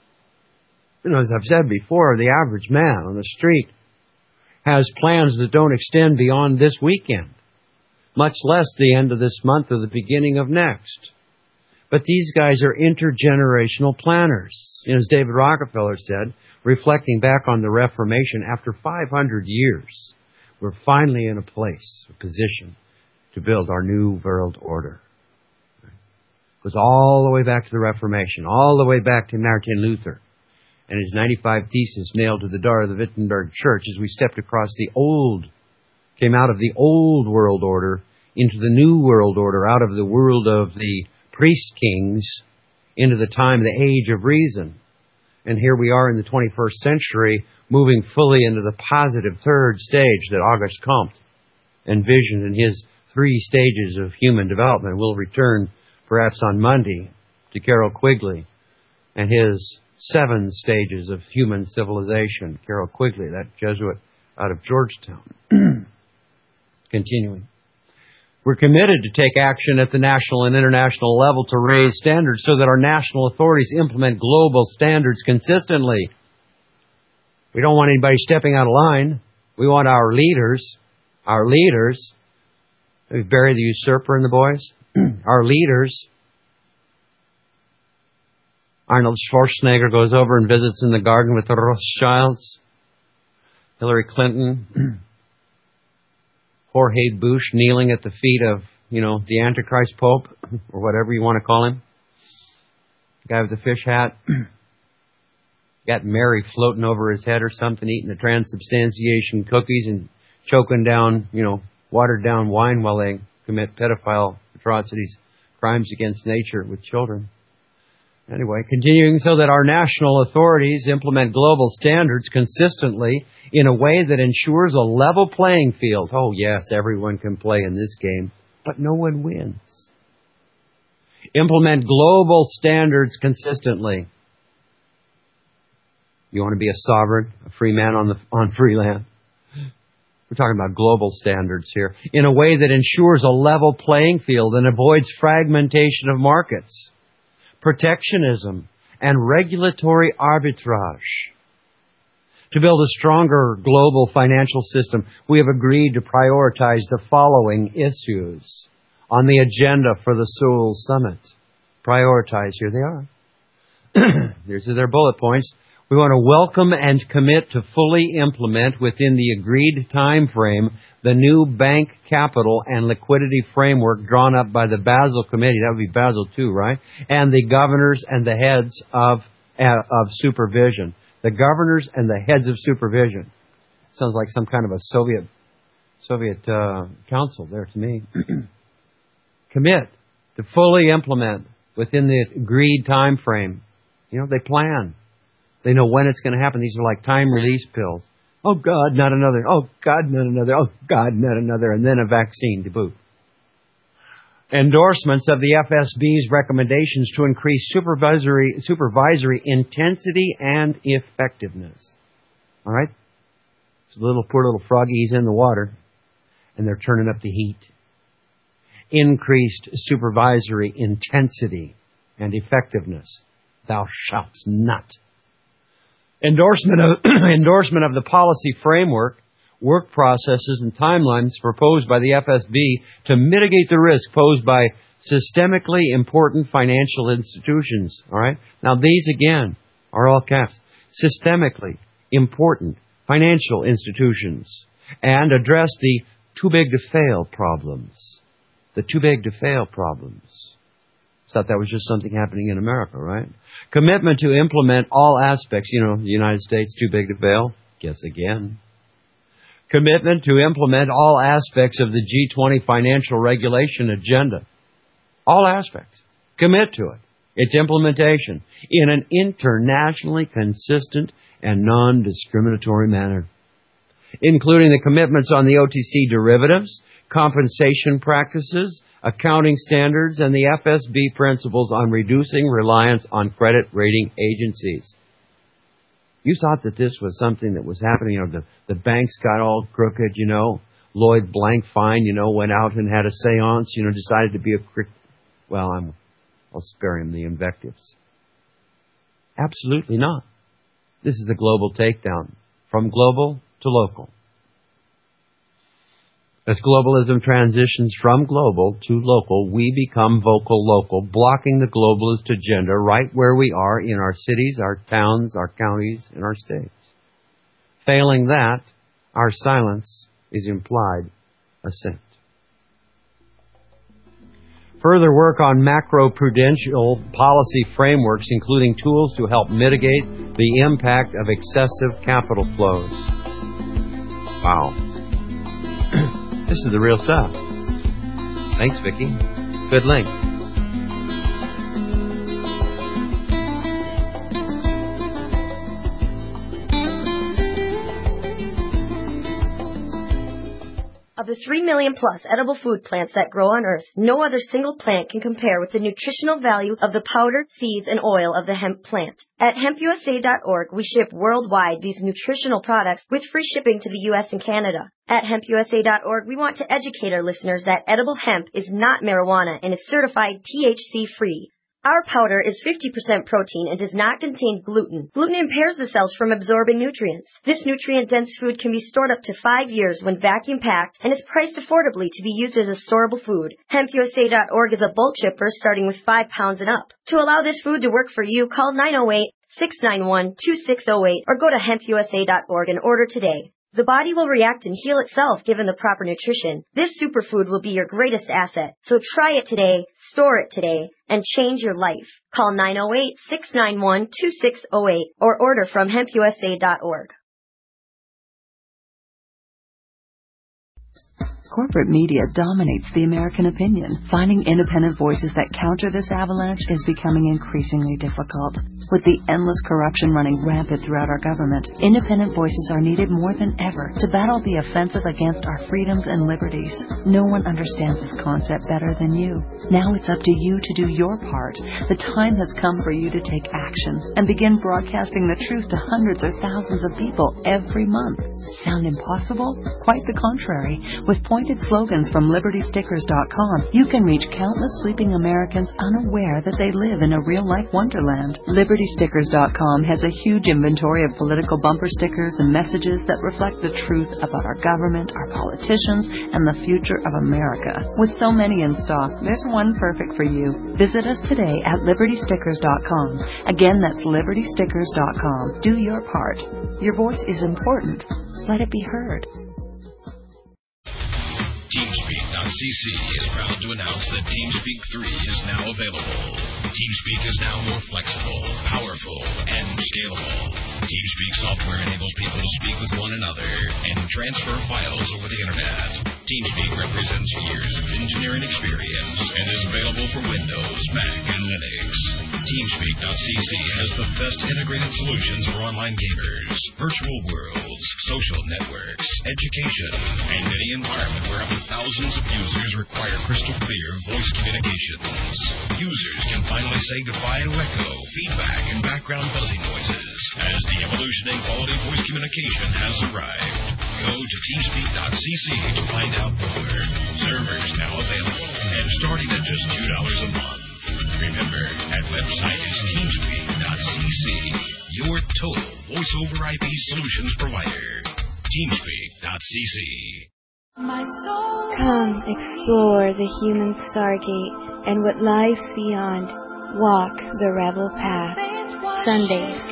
As I've said before, the average man on the street has plans that don't extend beyond this weekend, much less the end of this month or the beginning of next. But these guys are intergenerational planners. As David Rockefeller said, reflecting back on the Reformation, after 500 years, we're finally in a position to build our new world order. It goes all the way back to the Reformation, all the way back to Martin Luther and his 95 Theses nailed to the door of the Wittenberg Church as we stepped across came out of the old world order into the new world order, out of the world of the priest kings into the time, the age of reason. And here we are in the 21st century, moving fully into the positive third stage that Auguste Comte envisioned in his 3 stages of human development. We'll return perhaps on Monday to Carroll Quigley and his 7 stages of human civilization. Carroll Quigley, that Jesuit out of Georgetown. Continuing. We're committed to take action at the national and international level to raise standards so that our national authorities implement global standards consistently. We don't want anybody stepping out of line. We want our leaders, we bury the usurper in the boys, our leaders. Arnold Schwarzenegger goes over and visits in the garden with the Rothschilds. Hillary Clinton. Jorge Bush kneeling at the feet of, the Antichrist Pope, or whatever you want to call him. Guy with the fish hat. Got Mary floating over his head or something, eating the transubstantiation cookies and choking down, watered down wine while they commit pedophile atrocities, crimes against nature with children. Anyway, continuing so that our national authorities implement global standards consistently in a way that ensures a level playing field. Oh, yes, everyone can play in this game, but no one wins. Implement global standards consistently. You want to be a sovereign, a free man on free land? We're talking about global standards here. In a way that ensures a level playing field and avoids fragmentation of markets, protectionism, and regulatory arbitrage. To build a stronger global financial system, we have agreed to prioritize the following issues on the agenda for the Seoul Summit. Prioritize, here they are. These are their bullet points. We want to welcome and commit to fully implement within the agreed time frame the new bank capital and liquidity framework drawn up by the Basel Committee. That would be Basel II, right? And the governors and the heads of supervision. The governors and the heads of supervision. Sounds like some kind of a Soviet council there to me. Commit to fully implement within the agreed time frame. They plan. They know when it's going to happen. These are like time release pills. Oh, God, not another. Oh, God, not another. Oh, God, not another. And then a vaccine to boot. Endorsements of the FSB's recommendations to increase supervisory intensity and effectiveness. All right? So poor little froggies in the water, and they're turning up the heat. Increased supervisory intensity and effectiveness. Thou shalt not. Endorsement of the policy framework, work processes, and timelines proposed by the FSB to mitigate the risk posed by systemically important financial institutions. All right? Now, these, again, are all caps. Systemically important financial institutions. And address the too-big-to-fail problems. The too-big-to-fail problems. Thought that was just something happening in America, right? Commitment to implement all aspects. The United States, too big to fail? Guess again. Commitment to implement all aspects of the G20 financial regulation agenda. All aspects. Commit to it. Its implementation in an internationally consistent and non-discriminatory manner. Including the commitments on the OTC derivatives, compensation practices, accounting standards, and the FSB principles on reducing reliance on credit rating agencies. You thought that this was something that was happening. The banks got all crooked, Lloyd Blankfein, went out and had a seance, decided to be I'll spare him the invectives. Absolutely not. This is a global takedown, from global to local. As globalism transitions from global to local, we become vocal local, blocking the globalist agenda right where we are in our cities, our towns, our counties, and our states. Failing that, our silence is implied assent. Further work on macro-prudential policy frameworks, including tools to help mitigate the impact of excessive capital flows. Wow. This is the real stuff. Thanks, Vicki. Good link. Of the 3 million plus edible food plants that grow on Earth, no other single plant can compare with the nutritional value of the powder, seeds, and oil of the hemp plant. At hempusa.org, we ship worldwide these nutritional products with free shipping to the U.S. and Canada. At hempusa.org, we want to educate our listeners that edible hemp is not marijuana and is certified THC-free. Our powder is 50% protein and does not contain gluten. Gluten impairs the cells from absorbing nutrients. This nutrient-dense food can be stored up to 5 years when vacuum-packed and is priced affordably to be used as a storable food. HempUSA.org is a bulk shipper starting with 5 pounds and up. To allow this food to work for you, call 908-691-2608 or go to hempusa.org and order today. The body will react and heal itself given the proper nutrition. This superfood will be your greatest asset. So try it today, store it today, and change your life. Call 908-691-2608 or order from hempusa.org. Corporate media dominates the American opinion. Finding independent voices that counter this avalanche is becoming increasingly difficult. With the endless corruption running rampant throughout our government, independent voices are needed more than ever to battle the offensive against our freedoms and liberties. No one understands this concept better than you. Now it's up to you to do your part. The time has come for you to take action and begin broadcasting the truth to hundreds or thousands of people every month. Sound impossible? Quite the contrary. With pointed slogans from LibertyStickers.com, you can reach countless sleeping Americans unaware that they live in a real-life wonderland. LibertyStickers.com has a huge inventory of political bumper stickers and messages that reflect the truth about our government, our politicians, and the future of America. With so many in stock, there's one perfect for you. Visit us today at LibertyStickers.com. Again, that's LibertyStickers.com. Do your part. Your voice is important. Let it be heard. TeamSpeak.cc is proud to announce that TeamSpeak 3 is now available. TeamSpeak is now more flexible, powerful, and scalable. TeamSpeak software enables people to speak with one another and transfer files over the Internet. TeamSpeak represents years of engineering experience and is available for Windows, Mac, and Linux. TeamSpeak.cc has the best integrated solutions for online gamers, virtual worlds, social networks, education, and any environment where up to thousands of users require crystal clear voice communications. Users can finally say goodbye to echo, feedback, and background buzzing noises as the evolution in quality voice communication has arrived. Go to TeamSpeak.cc to find out more. Servers now available and starting at just $2 a month. Remember, that website is TeamSpeak.cc, your total voice-over IP solutions provider. TeamSpeak.cc. Come explore the human stargate and what lies beyond. Walk the rebel path. Sundays.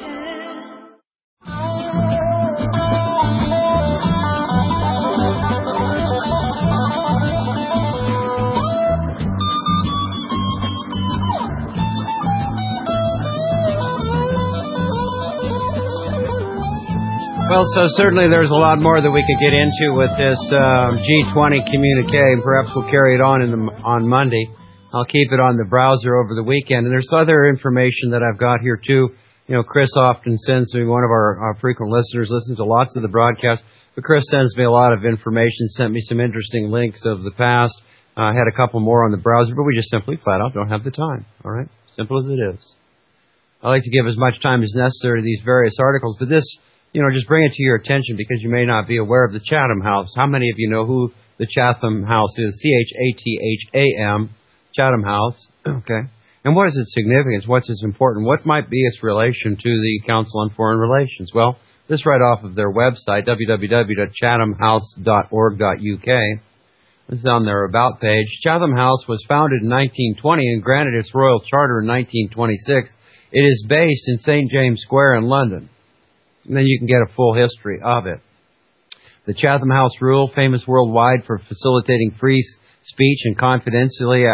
Well, so certainly there's a lot more that we could get into with this G20 communique, and perhaps we'll carry it on Monday. I'll keep it on the browser over the weekend. And there's other information that I've got here, too. You know, Chris often sends me, one of our frequent listeners, listens to lots of the broadcasts. But Chris sends me a lot of information, sent me some interesting links of the past. I had a couple more on the browser, but we just simply flat out don't have the time. All right? Simple as it is. I like to give as much time as necessary to these various articles, but this, you know, just bring it to your attention because you may not be aware of the Chatham House. How many of you know who the Chatham House is? CHATHAM, Chatham House. Okay. And what is its significance? What's its importance? What might be its relation to the Council on Foreign Relations? Well, this right off of their website, www.chathamhouse.org.uk. This is on their About page. Chatham House was founded in 1920 and granted its royal charter in 1926. It is based in St. James Square in London. And then you can get a full history of it. The Chatham House rule, famous worldwide for facilitating free speech and confidentiality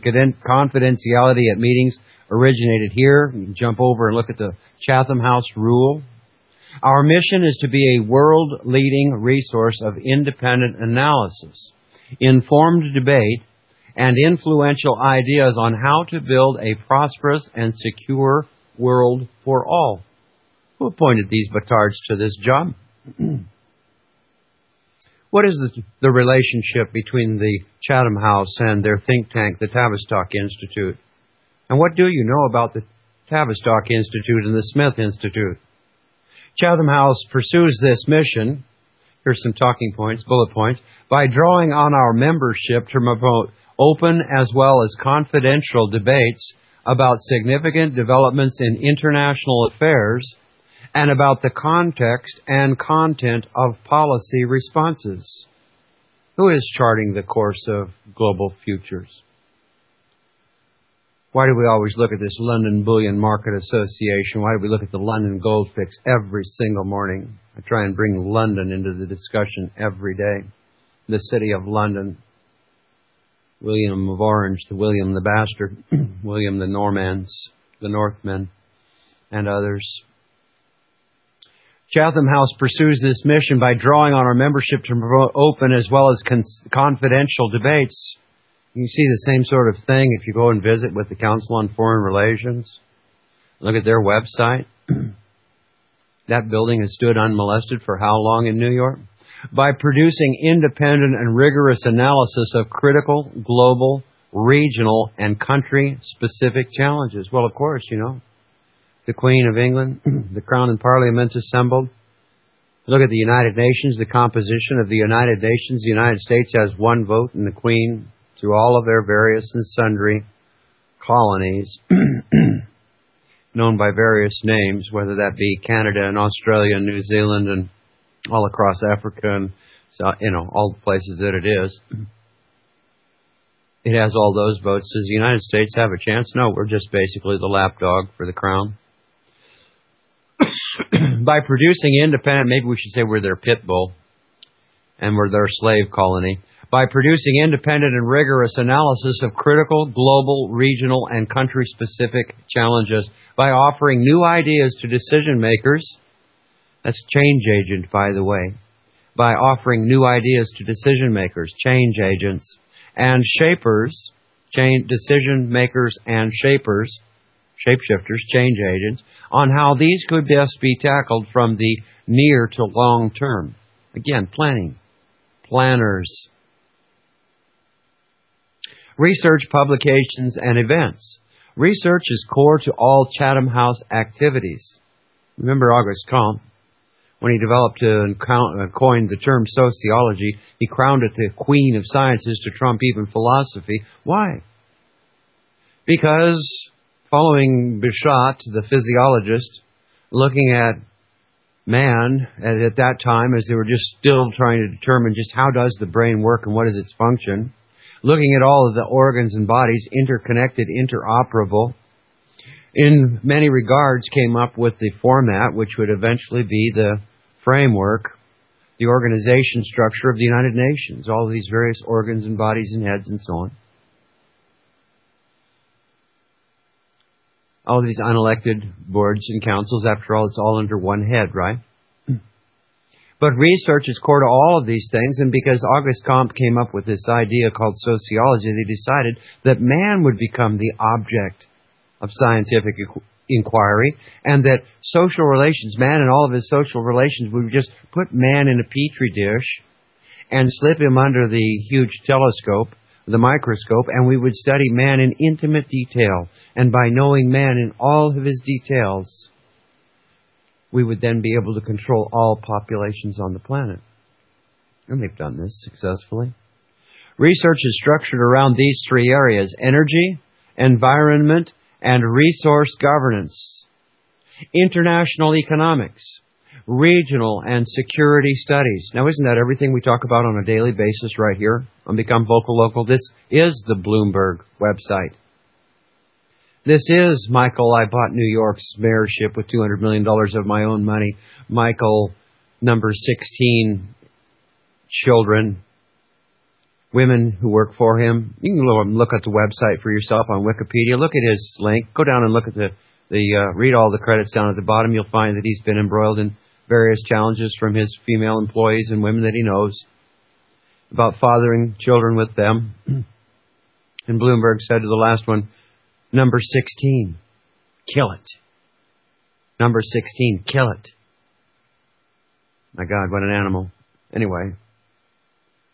at meetings, originated here. You can jump over and look at the Chatham House rule. Our mission is to be a world-leading resource of independent analysis, informed debate, and influential ideas on how to build a prosperous and secure world for all. Who appointed these batards to this job? What is the relationship between the Chatham House and their think tank, the Tavistock Institute? And what do you know about the Tavistock Institute and the Smith Institute? Chatham House pursues this mission, here's some talking points, bullet points, by drawing on our membership to promote open as well as confidential debates about significant developments in international affairs and about the context and content of policy responses. Who is charting the course of global futures? Why do we always look at this London Bullion Market Association? Why do we look at the London Gold Fix every single morning? I try and bring London into the discussion every day. The city of London. William of Orange, the William the Bastard, William the Normans, the Northmen, and others. Chatham House pursues this mission by drawing on our membership to promote open as well as confidential debates. You can see the same sort of thing if you go and visit with the Council on Foreign Relations. Look at their website. That building has stood unmolested for how long in New York? By producing independent and rigorous analysis of critical, global, regional, and country-specific challenges. Well, of course, you know, the Queen of England, the Crown and Parliament assembled. Look at the United Nations, the composition of the United Nations. The United States has one vote, and the Queen to all of their various and sundry colonies, known by various names, whether that be Canada and Australia and New Zealand and all across Africa and, all the places that it is. It has all those votes. Does the United States have a chance? No, we're just basically the lapdog for the crown. By producing independent, maybe we should say we're their pit bull and we're their slave colony. By producing independent and rigorous analysis of critical, global, regional, and country-specific challenges. By offering new ideas to decision makers. That's change agent, by the way. By offering new ideas to decision makers, change agents, and shapers, decision makers and shapers, shapeshifters, change agents, on how these could best be tackled from the near to long term. Again, planning. Planners. Research, publications, and events. Research is core to all Chatham House activities. Remember Auguste Comte? When he developed and coined the term sociology, he crowned it the queen of sciences to trump even philosophy. Why? Because following Bichat, the physiologist, looking at man at that time as they were just still trying to determine just how does the brain work and what is its function, looking at all of the organs and bodies interconnected, interoperable, in many regards came up with the format which would eventually be the framework, the organization structure of the United Nations, all of these various organs and bodies and heads and so on. All of these unelected boards and councils, after all, it's all under one head, right? But research is core to all of these things, and because Auguste Comte came up with this idea called sociology, they decided that man would become the object of scientific inquiry, and that social relations, man and all of his social relations, would just put man in a petri dish and slip him under the huge telescope, the microscope, and we would study man in intimate detail. And by knowing man in all of his details, we would then be able to control all populations on the planet. And they've done this successfully. Research is structured around these three areas: energy, environment, and resource governance, international economics, regional and security studies. Now, isn't that everything we talk about on a daily basis right here on Become Vocal Local? This is the Bloomberg website. This is Michael, I bought New York's mayorship with $200 million of my own money. Michael, number 16, children, women who work for him. You can look at the website for yourself on Wikipedia. Look at his link. Go down and look at read all the credits down at the bottom. You'll find that he's been embroiled in various challenges from his female employees and women that he knows about fathering children with them. And Bloomberg said to the last one, number 16, kill it. Number 16, kill it. My God, what an animal. Anyway,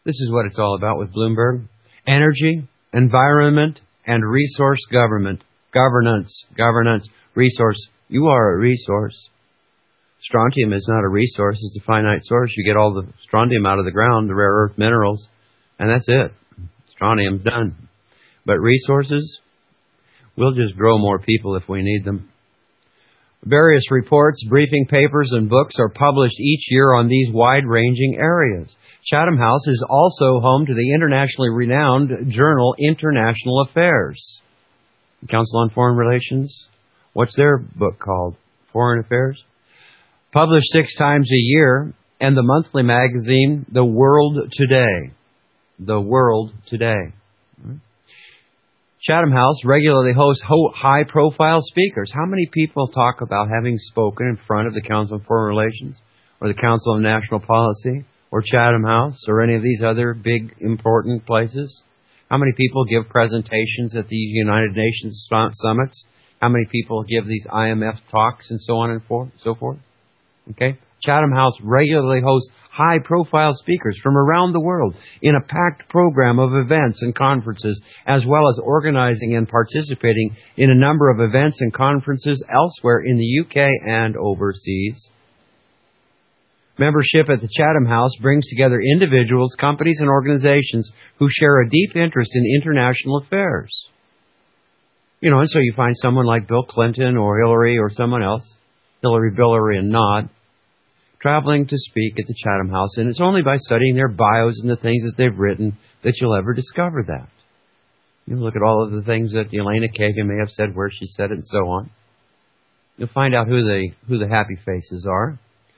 This is what it's all about with Bloomberg. Energy, environment, and resource governance, resource. You are a resource. Strontium is not a resource. It's a finite source. You get all the strontium out of the ground, the rare earth minerals, and that's it. Strontium's done. But resources, we'll just grow more people if we need them. Various reports, briefing papers, and books are published each year on these wide-ranging areas. Chatham House is also home to the internationally renowned journal International Affairs. Council on Foreign Relations, what's their book called? Foreign Affairs? Published 6 times a year, and the monthly magazine, The World Today. The World Today. Chatham House regularly hosts high-profile speakers. How many people talk about having spoken in front of the Council on Foreign Relations, or the Council on National Policy, or Chatham House, or any of these other big, important places? How many people give presentations at these United Nations summits? How many people give these IMF talks and so on and so forth? Okay? Chatham House regularly hosts high-profile speakers from around the world in a packed program of events and conferences, as well as organizing and participating in a number of events and conferences elsewhere in the UK and overseas. Membership at the Chatham House brings together individuals, companies, and organizations who share a deep interest in international affairs. You know, and so you find someone like Bill Clinton or Hillary or someone else, Hillary, and not, traveling to speak at the Chatham House, and it's only by studying their bios and the things that they've written that you'll ever discover that. You look at all of the things that Elena Kagan may have said, where she said it, and so on. You'll find out who the happy faces are.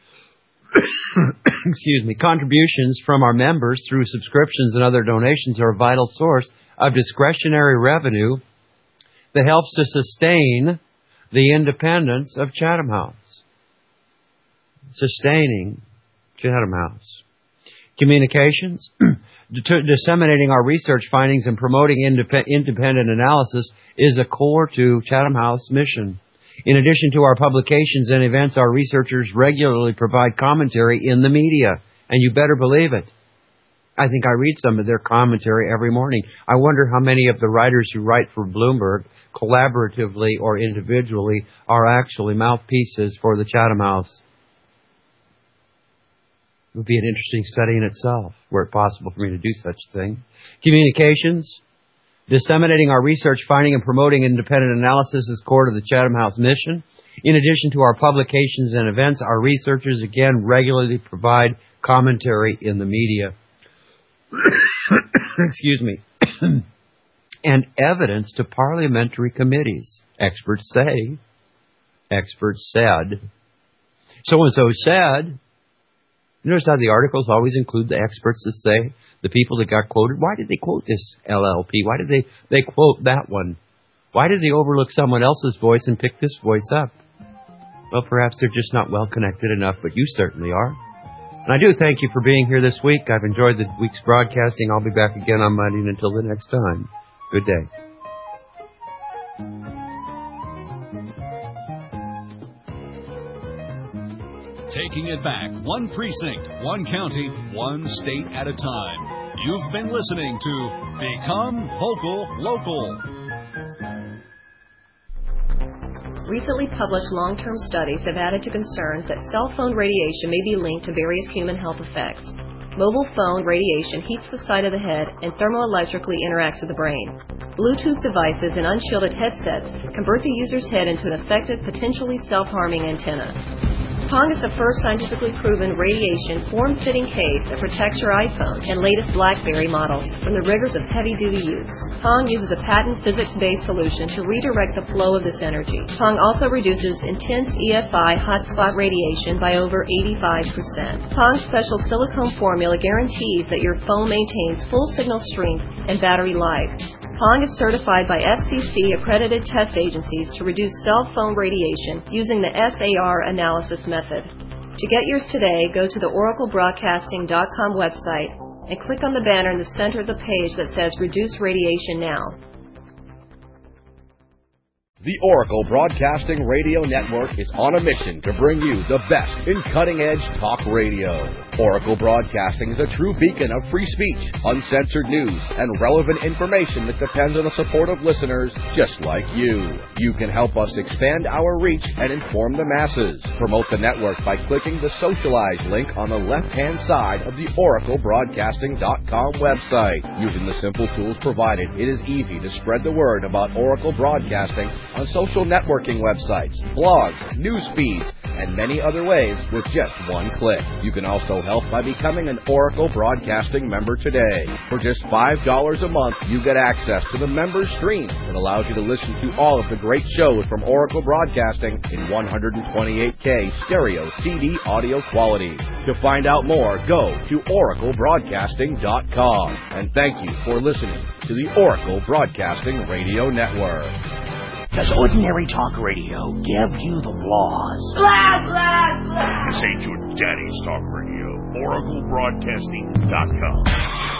Excuse me. Contributions from our members through subscriptions and other donations are a vital source of discretionary revenue that helps to sustain the independence of Chatham House. Sustaining Chatham House. Communications. Disseminating our research findings and promoting independent analysis is a core to Chatham House mission. In addition to our publications and events, our researchers regularly provide commentary in the media. And you better believe it. I think I read some of their commentary every morning. I wonder how many of the writers who write for Bloomberg, collaboratively or individually, are actually mouthpieces for the Chatham House. It would be an interesting study in itself, were it possible for me to do such a thing. Communications. Disseminating our research finding and promoting independent analysis is core to the Chatham House mission. In addition to our publications and events, our researchers again regularly provide commentary in the media. Excuse me. And evidence to parliamentary committees. Experts say. Experts said. So-and-so said. Notice how the articles always include the experts that say, the people that got quoted. Why did they quote this LLP? Why did they quote that one? Why did they overlook someone else's voice and pick this voice up? Well, perhaps they're just not well connected enough, but you certainly are. And I do thank you for being here this week. I've enjoyed the week's broadcasting. I'll be back again on Monday, and until the next time, good day. Taking it back, one precinct, one county, one state at a time. You've been listening to Become Vocal Local. Recently published long-term studies have added to concerns that cell phone radiation may be linked to various human health effects. Mobile phone radiation heats the side of the head and thermoelectrically interacts with the brain. Bluetooth devices and unshielded headsets convert the user's head into an effective, potentially self-harming antenna. Pong is the first scientifically proven radiation form-fitting case that protects your iPhone and latest BlackBerry models from the rigors of heavy-duty use. Pong uses a patent physics-based solution to redirect the flow of this energy. Pong also reduces intense EFI hotspot radiation by over 85%. Pong's special silicone formula guarantees that your phone maintains full signal strength and battery life. Pong is certified by FCC-accredited test agencies to reduce cell phone radiation using the SAR analysis method. To get yours today, go to the oraclebroadcasting.com website and click on the banner in the center of the page that says Reduce Radiation Now. The Oracle Broadcasting Radio Network is on a mission to bring you the best in cutting-edge talk radio. Oracle Broadcasting is a true beacon of free speech, uncensored news, and relevant information that depends on the support of listeners just like you. You can help us expand our reach and inform the masses. Promote the network by clicking the Socialize link on the left-hand side of the OracleBroadcasting.com website. Using the simple tools provided, it is easy to spread the word about Oracle Broadcasting on social networking websites, blogs, news feeds, and many other ways with just one click. You can also help by becoming an Oracle Broadcasting member today. For just $5 a month, you get access to the member stream that allows you to listen to all of the great shows from Oracle Broadcasting in 128K stereo CD audio quality. To find out more, go to oraclebroadcasting.com. And thank you for listening to the Oracle Broadcasting Radio Network. Does ordinary talk radio give you the blahs? Blah, blah, blah. This ain't your daddy's talk radio. OracleBroadcasting.com.